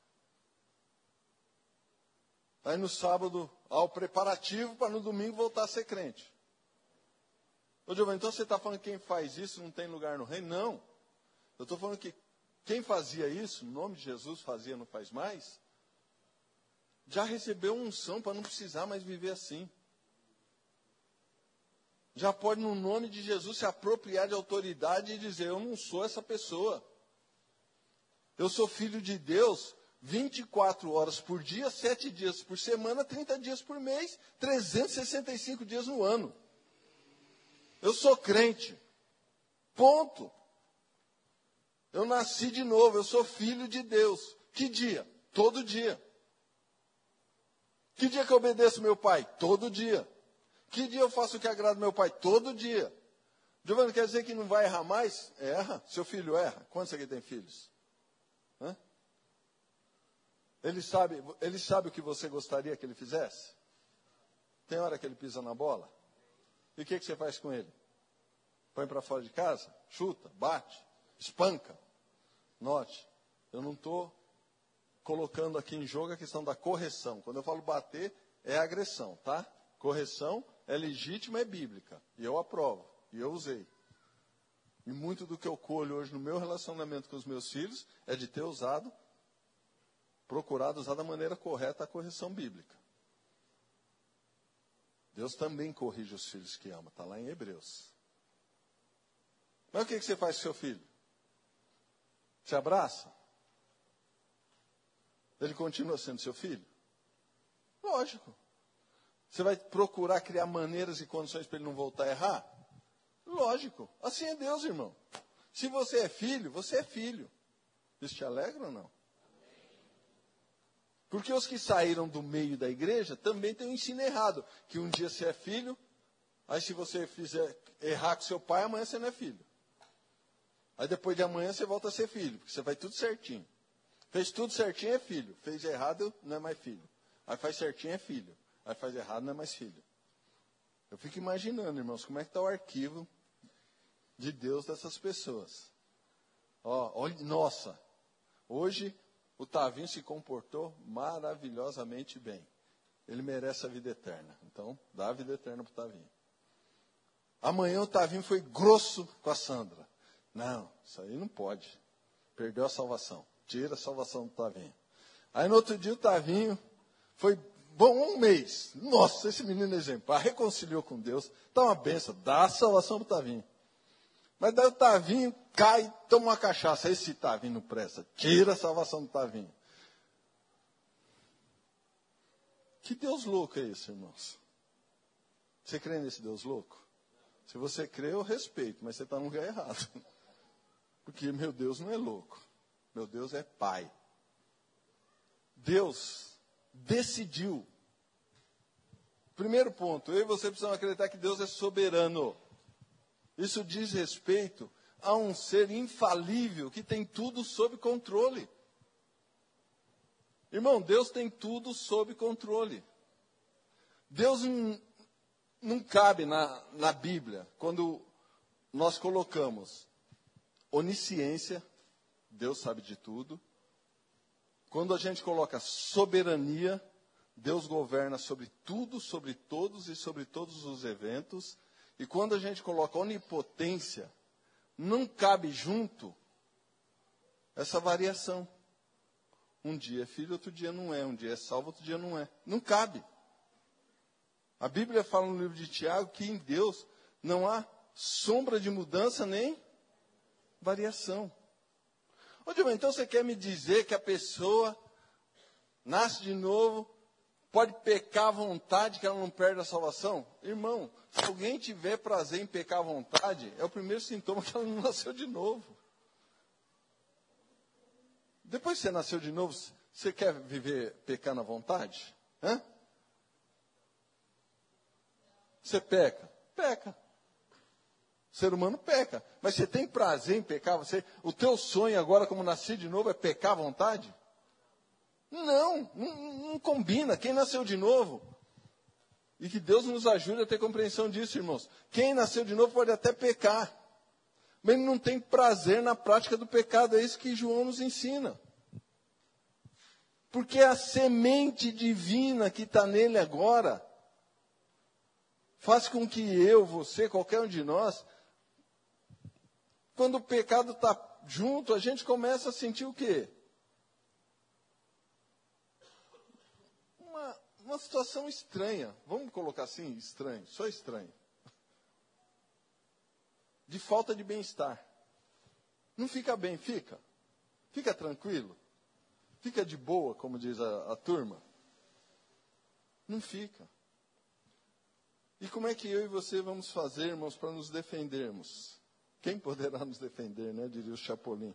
Aí no sábado, ao preparativo para no domingo voltar a ser crente. Ô, Giovanni, então você está falando que quem faz isso não tem lugar no reino? Não. Eu estou falando que quem fazia isso, no nome de Jesus, fazia, não faz mais, já recebeu unção para não precisar mais viver assim. Já pode, no nome de Jesus, se apropriar de autoridade e dizer, eu não sou essa pessoa. Eu sou filho de Deus vinte e quatro horas por dia, sete dias por semana, trinta dias por mês, trezentos e sessenta e cinco dias no ano. Eu sou crente. Ponto. Eu nasci de novo, eu sou filho de Deus. Que dia? Todo dia. Que dia que eu obedeço meu pai? Todo dia. Que dia eu faço o que agrada meu pai? Todo dia. Giovanni, quer dizer que não vai errar mais? Erra. Seu filho erra. Quantos aqui tem filhos? Hã? Ele sabe, ele sabe o que você gostaria que ele fizesse? Tem hora que ele pisa na bola? E o que, que você faz com ele? Põe para fora de casa? Chuta? Bate? Espanca? Note, eu não estou colocando aqui em jogo a questão da correção. Quando eu falo bater, é agressão, tá? Correção é legítima, é bíblica. E eu aprovo. E eu usei. E muito do que eu colho hoje no meu relacionamento com os meus filhos é de ter usado, procurado usar da maneira correta a correção bíblica. Deus também corrige os filhos que ama. Está lá em Hebreus. Mas o que, que você faz com seu filho? Você abraça? Ele continua sendo seu filho? Lógico. Você vai procurar criar maneiras e condições para ele não voltar a errar? Lógico. Assim é Deus, irmão. Se você é filho, você é filho. Isso te alegra ou não? Porque os que saíram do meio da igreja também têm um ensino errado. Que um dia você é filho, aí se você fizer errar com seu pai, amanhã você não é filho. Aí depois de amanhã você volta a ser filho, porque você faz tudo certinho. Fez tudo certinho, é filho. Fez errado, não é mais filho. Aí faz certinho, é filho. Aí faz errado, não é mais filho. Eu fico imaginando, irmãos, como é que está o arquivo de Deus dessas pessoas. Ó, olha, nossa, hoje o Tavinho se comportou maravilhosamente bem. Ele merece a vida eterna. Então, dá a vida eterna para o Tavinho. Amanhã o Tavinho foi grosso com a Sandra. Não, isso aí não pode. Perdeu a salvação. Tira a salvação do Tavinho. Aí no outro dia o Tavinho foi bom um mês. Nossa, esse menino é exemplar. Reconciliou com Deus. Está uma benção. Dá a salvação para o Tavinho. Mas daí o Tavinho cai, toma uma cachaça. Esse Tavinho não presta. Tira a salvação do Tavinho. Que Deus louco é esse, irmãos? Você crê nesse Deus louco? Se você crê, eu respeito, mas você está no lugar errado. Porque meu Deus não é louco. Meu Deus é Pai. Deus decidiu. Primeiro ponto, eu e você precisamos acreditar que Deus é soberano. Isso diz respeito a um ser infalível que tem tudo sob controle. Irmão, Deus tem tudo sob controle. Deus não, não cabe na, na Bíblia, quando nós colocamos onisciência, Deus sabe de tudo. Quando a gente coloca soberania, Deus governa sobre tudo, sobre todos e sobre todos os eventos. E quando a gente coloca onipotência, não cabe junto essa variação. Um dia é filho, outro dia não é. Um dia é salvo, outro dia não é. Não cabe. A Bíblia fala no livro de Tiago que em Deus não há sombra de mudança nem variação. Ô, Dilma, então você quer me dizer que a pessoa nasce de novo, pode pecar à vontade, que ela não perde a salvação? Irmão, se alguém tiver prazer em pecar à vontade, é o primeiro sintoma que ela não nasceu de novo. Depois que você nasceu de novo, você quer viver pecando à vontade? Hã? Você peca? Peca. O ser humano peca. Mas você tem prazer em pecar? Você, o teu sonho agora, como nascer de novo, é pecar à vontade? Não, não, não combina. Quem nasceu de novo? E que Deus nos ajude a ter compreensão disso, irmãos. Quem nasceu de novo pode até pecar. Mas ele não tem prazer na prática do pecado. É isso que João nos ensina. Porque a semente divina que está nele agora faz com que eu, você, qualquer um de nós, quando o pecado está junto, a gente começa a sentir o quê? Uma, uma situação estranha. Vamos colocar assim, estranho, só estranho. De falta de bem-estar. Não fica bem, fica. Fica tranquilo. Fica de boa, como diz a, a turma. Não fica. E como é que eu e você vamos fazer, irmãos, para nos defendermos? Quem poderá nos defender, né? Diria o Chapolin.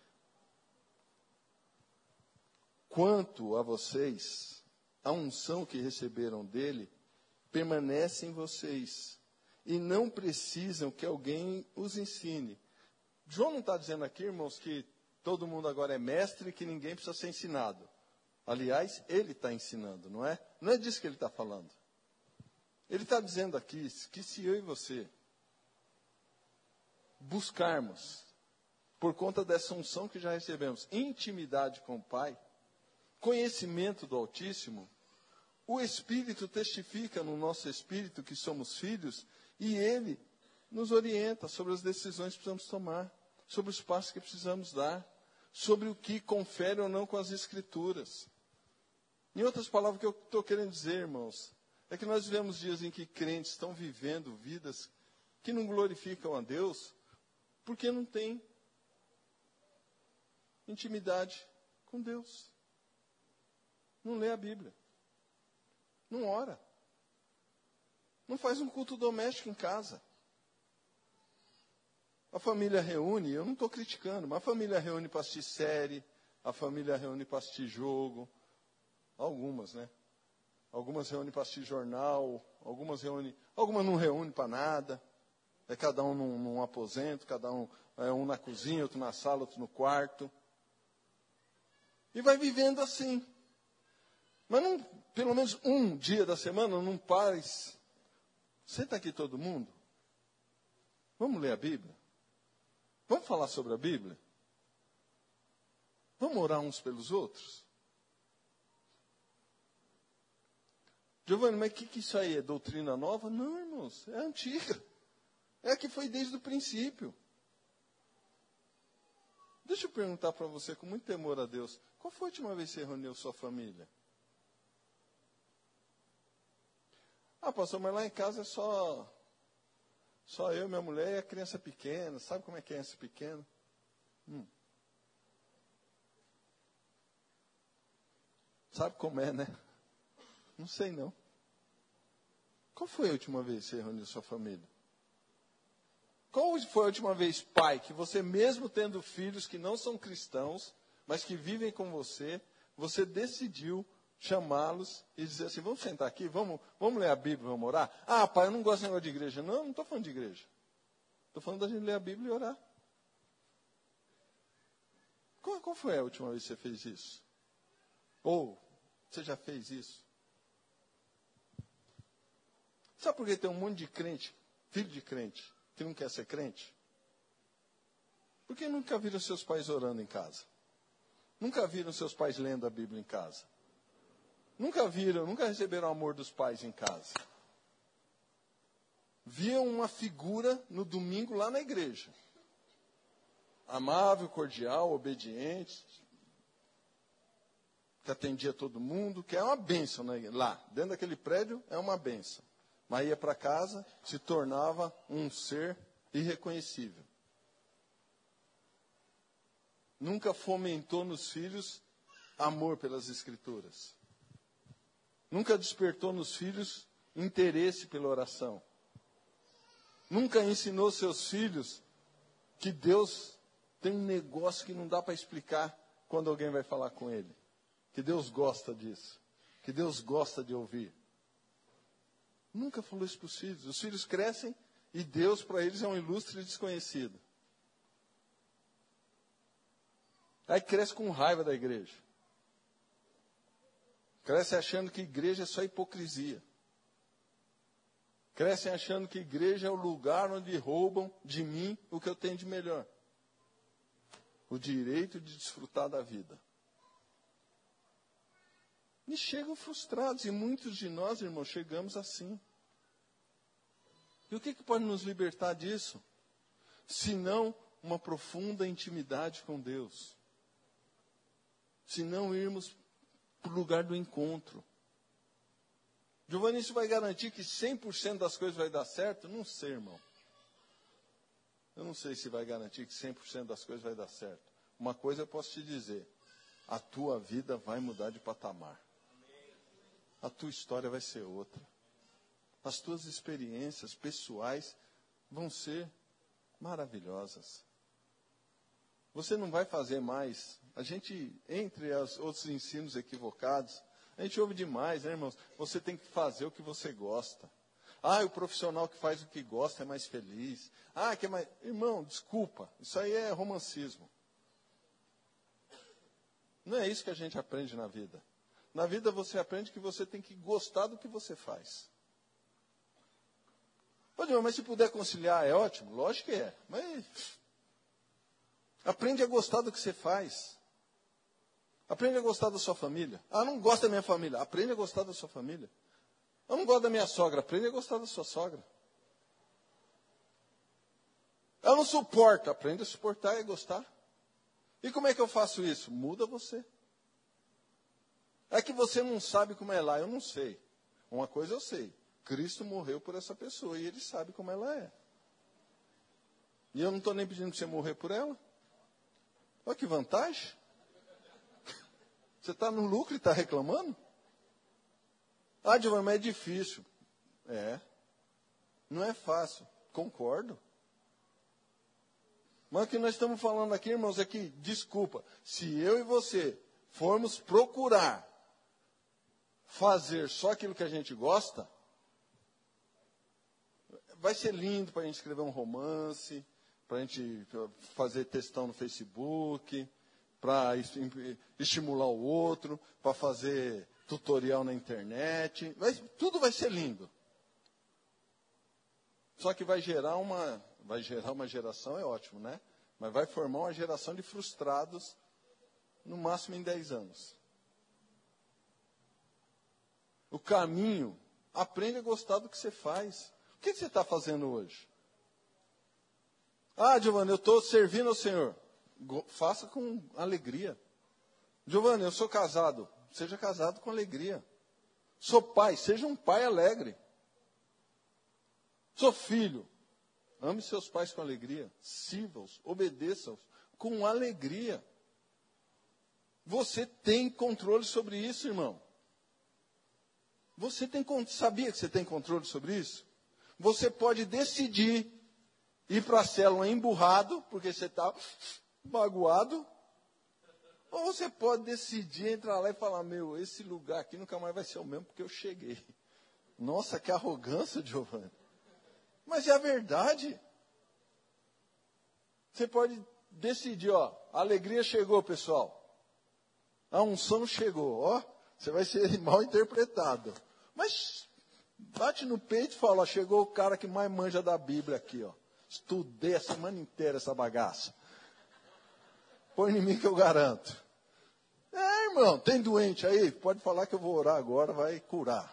Quanto a vocês, a unção que receberam dele permanece em vocês. E não precisam que alguém os ensine. João não está dizendo aqui, irmãos, que todo mundo agora é mestre e que ninguém precisa ser ensinado. Aliás, ele está ensinando, não é? Não é disso que ele está falando. Ele está dizendo aqui que se eu e você buscarmos, por conta dessa unção que já recebemos, intimidade com o Pai, conhecimento do Altíssimo, o Espírito testifica no nosso espírito que somos filhos e ele nos orienta sobre as decisões que precisamos tomar, sobre os passos que precisamos dar, sobre o que confere ou não com as Escrituras. Em outras palavras, o que eu estou querendo dizer, irmãos, é que nós vivemos dias em que crentes estão vivendo vidas que não glorificam a Deus, porque não tem intimidade com Deus. Não lê a Bíblia. Não ora. Não faz um culto doméstico em casa. A família reúne, eu não estou criticando, mas a família reúne para assistir série, a família reúne para assistir jogo, algumas, né? Algumas reúnem para assistir jornal, algumas reúnem, algumas não reúnem para nada. É cada um num, num aposento, cada um, é um na cozinha, outro na sala, outro no quarto. E vai vivendo assim. Mas não, pelo menos um dia da semana, não pares. Senta aqui todo mundo. Vamos ler a Bíblia? Vamos falar sobre a Bíblia? Vamos orar uns pelos outros? Giovanni, mas o que, que isso aí é? Doutrina nova? Não, irmãos, é antiga. É a que foi desde o princípio. Deixa eu perguntar para você, com muito temor a Deus, qual foi a última vez que você reuniu sua família? Ah, pastor, mas lá em casa é só, só eu, minha mulher e a criança pequena. Sabe como é criança pequena? Hum. Sabe como é, né? Não sei, não. Qual foi a última vez que você reuniu sua família? Qual foi a última vez, pai, que você, mesmo tendo filhos que não são cristãos, mas que vivem com você, você decidiu chamá-los e dizer assim, vamos sentar aqui, vamos, vamos ler a Bíblia, vamos orar? Ah, pai, eu não gosto de negócio de igreja. Não, não estou falando de igreja. Estou falando da gente ler a Bíblia e orar. Qual, qual foi a última vez que você fez isso? Ou, você já fez isso? Sabe por que tem um monte de crente, filho de crente, que não quer ser crente? Porque nunca viram seus pais orando em casa. Nunca viram seus pais lendo a Bíblia em casa. Nunca viram, nunca receberam o amor dos pais em casa. Viam uma figura no domingo lá na igreja. Amável, cordial, obediente, que atendia todo mundo, que é uma bênção, né? Lá, dentro daquele prédio, é uma bênção. Mas ia para casa, se tornava um ser irreconhecível. Nunca fomentou nos filhos amor pelas Escrituras. Nunca despertou nos filhos interesse pela oração. Nunca ensinou seus filhos que Deus tem um negócio que não dá para explicar quando alguém vai falar com ele. Que Deus gosta disso. Que Deus gosta de ouvir. Nunca falou isso para os filhos. Os filhos crescem e Deus para eles é um ilustre desconhecido. Aí cresce com raiva da igreja. Cresce achando que igreja é só hipocrisia. Crescem achando que igreja é o lugar onde roubam de mim o que eu tenho de melhor. O direito de desfrutar da vida. E chegam frustrados. E muitos de nós, irmãos, chegamos assim. E o que, que pode nos libertar disso? Se não uma profunda intimidade com Deus. Se não irmos para o lugar do encontro. Giovanni, isso vai garantir que cem por cento das coisas vai dar certo? Não sei, irmão. Eu não sei se vai garantir que cem por cento das coisas vai dar certo. Uma coisa eu posso te dizer. A tua vida vai mudar de patamar. A tua história vai ser outra. As tuas experiências pessoais vão ser maravilhosas. Você não vai fazer mais. A gente, entre os outros ensinos equivocados, a gente ouve demais, né, irmãos? Você tem que fazer o que você gosta. Ah, o profissional que faz o que gosta é mais feliz. Ah, que é mais... Irmão, desculpa, isso aí é romancismo. Não é isso que a gente aprende na vida. Na vida você aprende que você tem que gostar do que você faz. Pode, mas se puder conciliar é ótimo? Lógico que é. Mas aprende a gostar do que você faz. Aprende a gostar da sua família. Ah, não gosto da minha família. Aprende a gostar da sua família. Eu não gosto da minha sogra. Aprende a gostar da sua sogra. Eu não suporto. Aprende a suportar e gostar. E como é que eu faço isso? Muda você. É que você não sabe como é lá. Eu não sei. Uma coisa eu sei. Cristo morreu por essa pessoa e ele sabe como ela é. E eu não estou nem pedindo para você morrer por ela. Olha que vantagem. Você está no lucro e está reclamando? Ah, Giovanni, mas é difícil. É. Não é fácil. Concordo. Mas o que nós estamos falando aqui, irmãos, é que, desculpa, se eu e você formos procurar fazer só aquilo que a gente gosta, vai ser lindo para a gente escrever um romance, para a gente fazer textão no Facebook, para estimular o outro, para fazer tutorial na internet. Vai, tudo vai ser lindo. Só que vai gerar uma, vai gerar uma geração, é ótimo, né? Mas vai formar uma geração de frustrados, no máximo em dez anos. O caminho, aprende a gostar do que você faz. O que você está fazendo hoje? Ah, Giovanni, eu estou servindo ao Senhor. Faça com alegria. Giovanni, eu sou casado. Seja casado com alegria. Sou pai, seja um pai alegre. Sou filho. Ame seus pais com alegria. Sirva-os, obedeça-os com alegria. Você tem controle sobre isso, irmão. Você tem, sabia que você tem controle sobre isso? Você pode decidir ir para a célula emburrado, porque você está magoado. Ou você pode decidir entrar lá e falar, meu, esse lugar aqui nunca mais vai ser o mesmo, porque eu cheguei. Nossa, que arrogância, Giovanni. Mas é a verdade. Você pode decidir, ó, a alegria chegou, pessoal. A unção chegou, ó, você vai ser mal interpretado. Mas bate no peito e fala, ó, chegou o cara que mais manja da Bíblia aqui, ó. Estudei a semana inteira essa bagaça. Põe em mim que eu garanto. É, irmão, tem doente aí? Pode falar que eu vou orar agora, vai curar.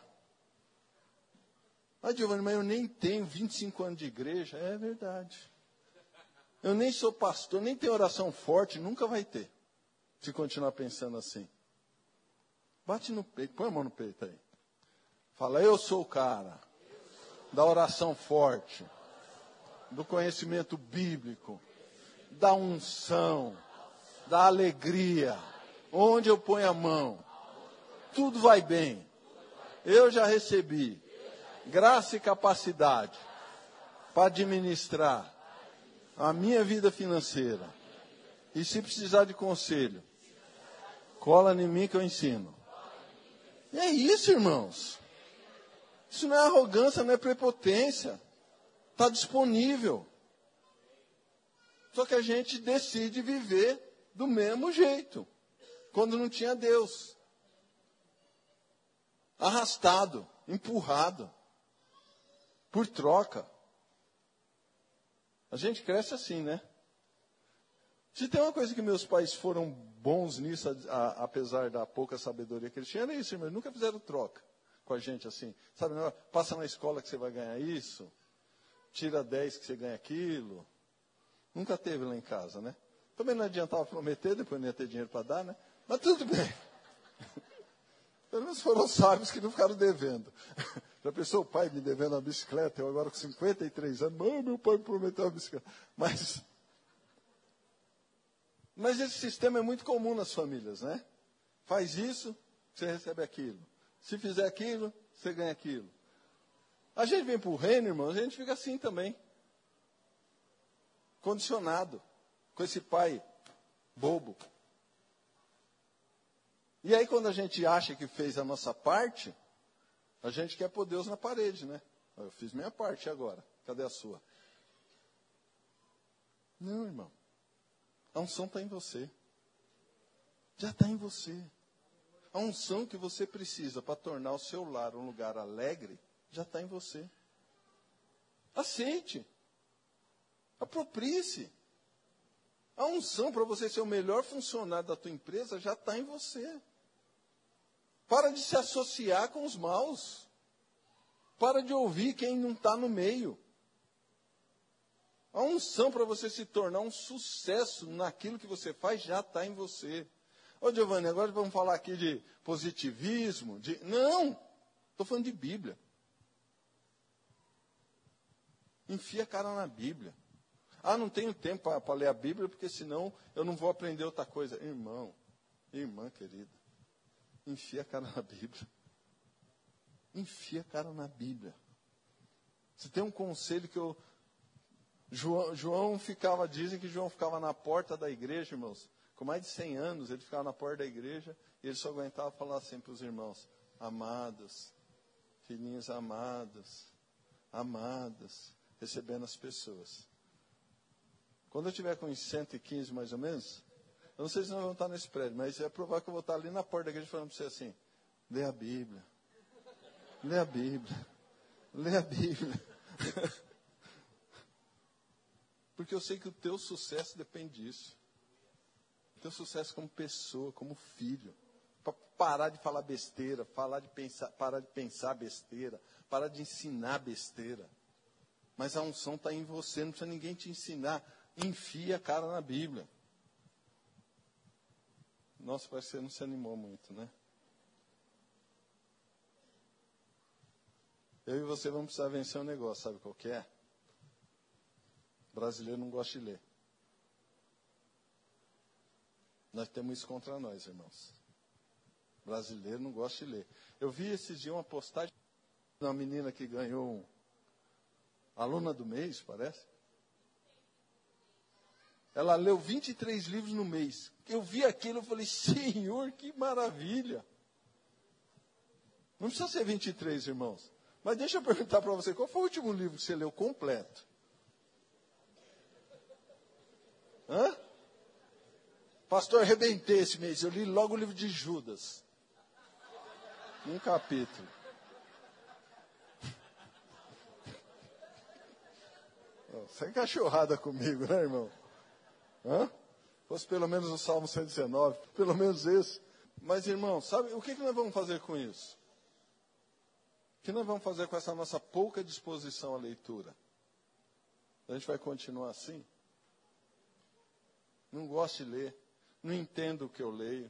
Ah, Giovanni, mas eu nem tenho vinte e cinco anos de igreja. É verdade. Eu nem sou pastor, nem tenho oração forte, nunca vai ter. Se continuar pensando assim. Bate no peito, põe a mão no peito aí. Fala, eu sou o cara da oração forte, do conhecimento bíblico, da unção, da alegria. Onde eu ponho a mão, tudo vai bem. Eu já recebi graça e capacidade para administrar a minha vida financeira. E se precisar de conselho, cola em mim que eu ensino. E é isso, irmãos. Isso não é arrogância, não é prepotência. Está disponível. Só que a gente decide viver do mesmo jeito. Quando não tinha Deus. Arrastado, empurrado. Por troca. A gente cresce assim, né? Se tem uma coisa que meus pais foram bons nisso, a, a, apesar da pouca sabedoria que eles tinham, era isso, irmão. Eles nunca fizeram troca com a gente assim. Sabe, não, passa na escola que você vai ganhar isso. tira dez que você ganha aquilo. Nunca teve lá em casa, né? Também não adiantava prometer, depois não ia ter dinheiro para dar, né? Mas tudo bem. Pelo menos foram sábios que não ficaram devendo. Já pensou o pai me devendo uma bicicleta, eu agora com cinquenta e três anos, não, meu pai me prometeu uma bicicleta. Mas, mas esse sistema é muito comum nas famílias, né? Faz isso, você recebe aquilo. Se fizer aquilo, você ganha aquilo. A gente vem para o reino, irmão, a gente fica assim também. Condicionado. Com esse pai bobo. E aí quando a gente acha que fez a nossa parte, a gente quer pôr Deus na parede, né? Eu fiz minha parte agora. Cadê a sua? Não, irmão. A unção está em você. Já está em você. A unção que você precisa para tornar o seu lar um lugar alegre, já está em você. Aceite. Aproprie-se. A unção para você ser o melhor funcionário da tua empresa já está em você. Para de se associar com os maus. Para de ouvir quem não está no meio. A unção para você se tornar um sucesso naquilo que você faz já está em você. Ô Giovanni, agora vamos falar aqui de positivismo. De... Não, estou falando de Bíblia. Enfia a cara na Bíblia. Ah, não tenho tempo para ler a Bíblia, porque senão eu não vou aprender outra coisa. Irmão, irmã querida, enfia a cara na Bíblia. Enfia a cara na Bíblia. Se tem um conselho que eu... João, João ficava, dizem que João ficava na porta da igreja, irmãos. Com mais de cem anos, ele ficava na porta da igreja e ele só aguentava falar assim para os irmãos: amados, filhinhos amados, amadas, recebendo as pessoas. Quando eu tiver com uns cento e quinze mais ou menos, eu não sei se nós vamos estar nesse prédio, mas é provável que eu vou estar ali na porta da igreja falando para você assim: lê a Bíblia, lê a Bíblia, lê a Bíblia. Porque eu sei que o teu sucesso depende disso. O teu sucesso como pessoa, como filho. Para parar de falar besteira, falar de pensar, parar de pensar besteira, parar de ensinar besteira. Mas a unção está em você, não precisa ninguém te ensinar. Enfia a cara na Bíblia. Nossa, parece que você não se animou muito, né? Eu e você vamos precisar vencer um negócio, sabe qual que é? Brasileiro não gosta de ler. Nós temos isso contra nós, irmãos. Brasileiro não gosta de ler. Eu vi esses dias uma postagem de uma menina que ganhou um aluna do mês, parece. Ela leu vinte e três livros no mês. Eu vi aquilo e falei: Senhor, que maravilha. Não precisa ser vinte e três, irmãos. Mas deixa eu perguntar para você, qual foi o último livro que você leu completo? Hã? Pastor, arrebentei esse mês. Eu li logo o livro de Judas. Um capítulo. Você é cachorrada comigo, né, irmão? Hã? Fosse pelo menos o Salmo cento e dezenove. Pelo menos esse. Mas, irmão, sabe o que, que nós vamos fazer com isso? O que nós vamos fazer com essa nossa pouca disposição à leitura? A gente vai continuar assim? Não gosto de ler. Não entendo o que eu leio.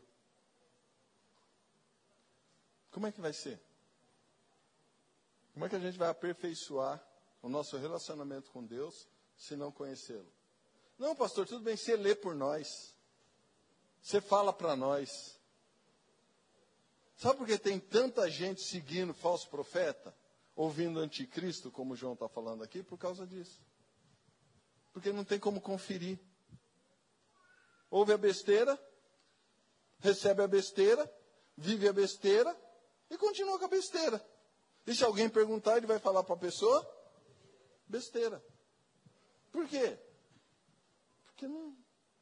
Como é que vai ser? Como é que a gente vai aperfeiçoar o nosso relacionamento com Deus se não conhecê-lo? Não, pastor, tudo bem, você lê por nós. Você fala para nós. Sabe por que tem tanta gente seguindo falso profeta? Ouvindo anticristo, como o João está falando aqui? Por causa disso. Porque não tem como conferir. Ouve a besteira, recebe a besteira, vive a besteira e continua com a besteira. E se alguém perguntar, ele vai falar para a pessoa: besteira. Por quê? Porque não,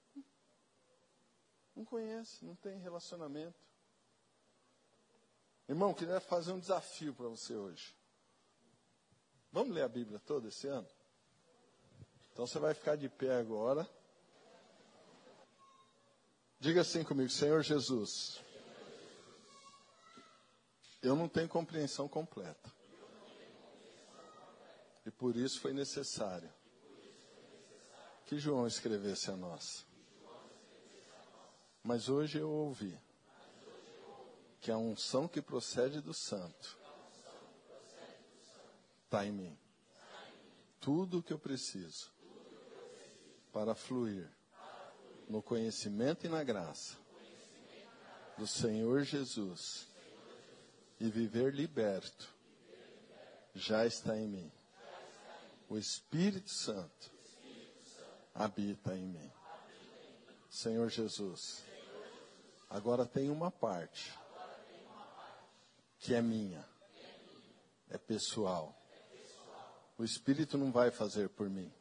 não conhece, não tem relacionamento. Irmão, queria fazer um desafio para você hoje. Vamos ler a Bíblia toda esse ano? Então você vai ficar de pé agora. Diga assim comigo: Senhor Jesus, eu não tenho compreensão completa E por isso foi necessário que João escrevesse a nós. Mas hoje eu ouvi que a unção que procede do Santo está em mim. Tudo o que eu preciso para fluir no conhecimento e na graça do Senhor Jesus e viver liberto já está em mim. O Espírito Santo habita em mim. Senhor Jesus, agora tem uma parte que é minha, é pessoal. O Espírito não vai fazer por mim.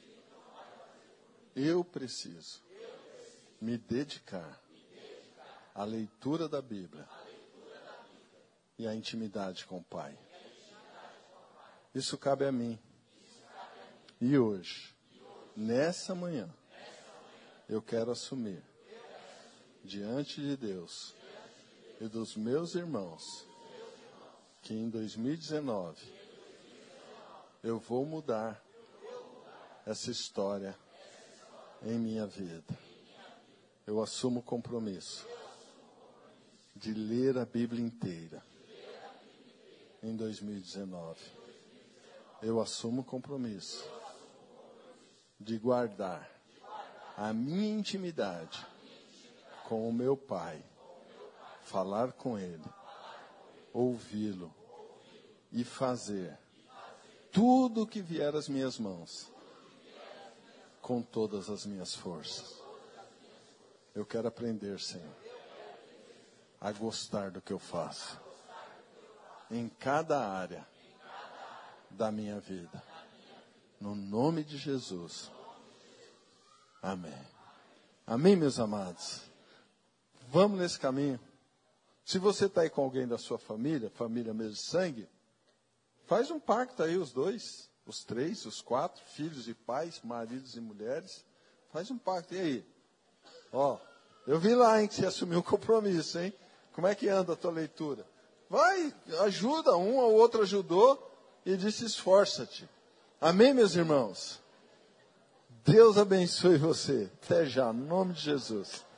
Eu preciso me dedicar à leitura da Bíblia e à intimidade com o Pai. Isso cabe a mim. E hoje, nessa manhã, eu quero assumir diante de Deus e dos meus irmãos que em dois mil e dezenove eu vou mudar essa história em minha vida. Eu assumo o compromisso de ler a Bíblia inteira em dois mil e dezenove. Eu assumo o compromisso de guardar a minha intimidade com o meu Pai, falar com Ele, ouvi-lo e fazer tudo o que vier às minhas mãos, com todas as minhas forças. Eu quero aprender, Senhor, a gostar do que eu faço, em cada área da minha vida. No nome de Jesus. Amém. Amém, meus amados? Vamos nesse caminho. Se você está aí com alguém da sua família, família mesmo de sangue, faz um pacto aí, os dois, os três, os quatro, filhos e pais, maridos e mulheres. Faz um pacto. E aí? Ó, eu vi lá, hein, que você assumiu o compromisso, hein? Como é que anda a tua leitura? Vai, ajuda, um ou outro ajudou e disse esforça-te. Amém, meus irmãos? Deus abençoe você. Até já, no nome de Jesus.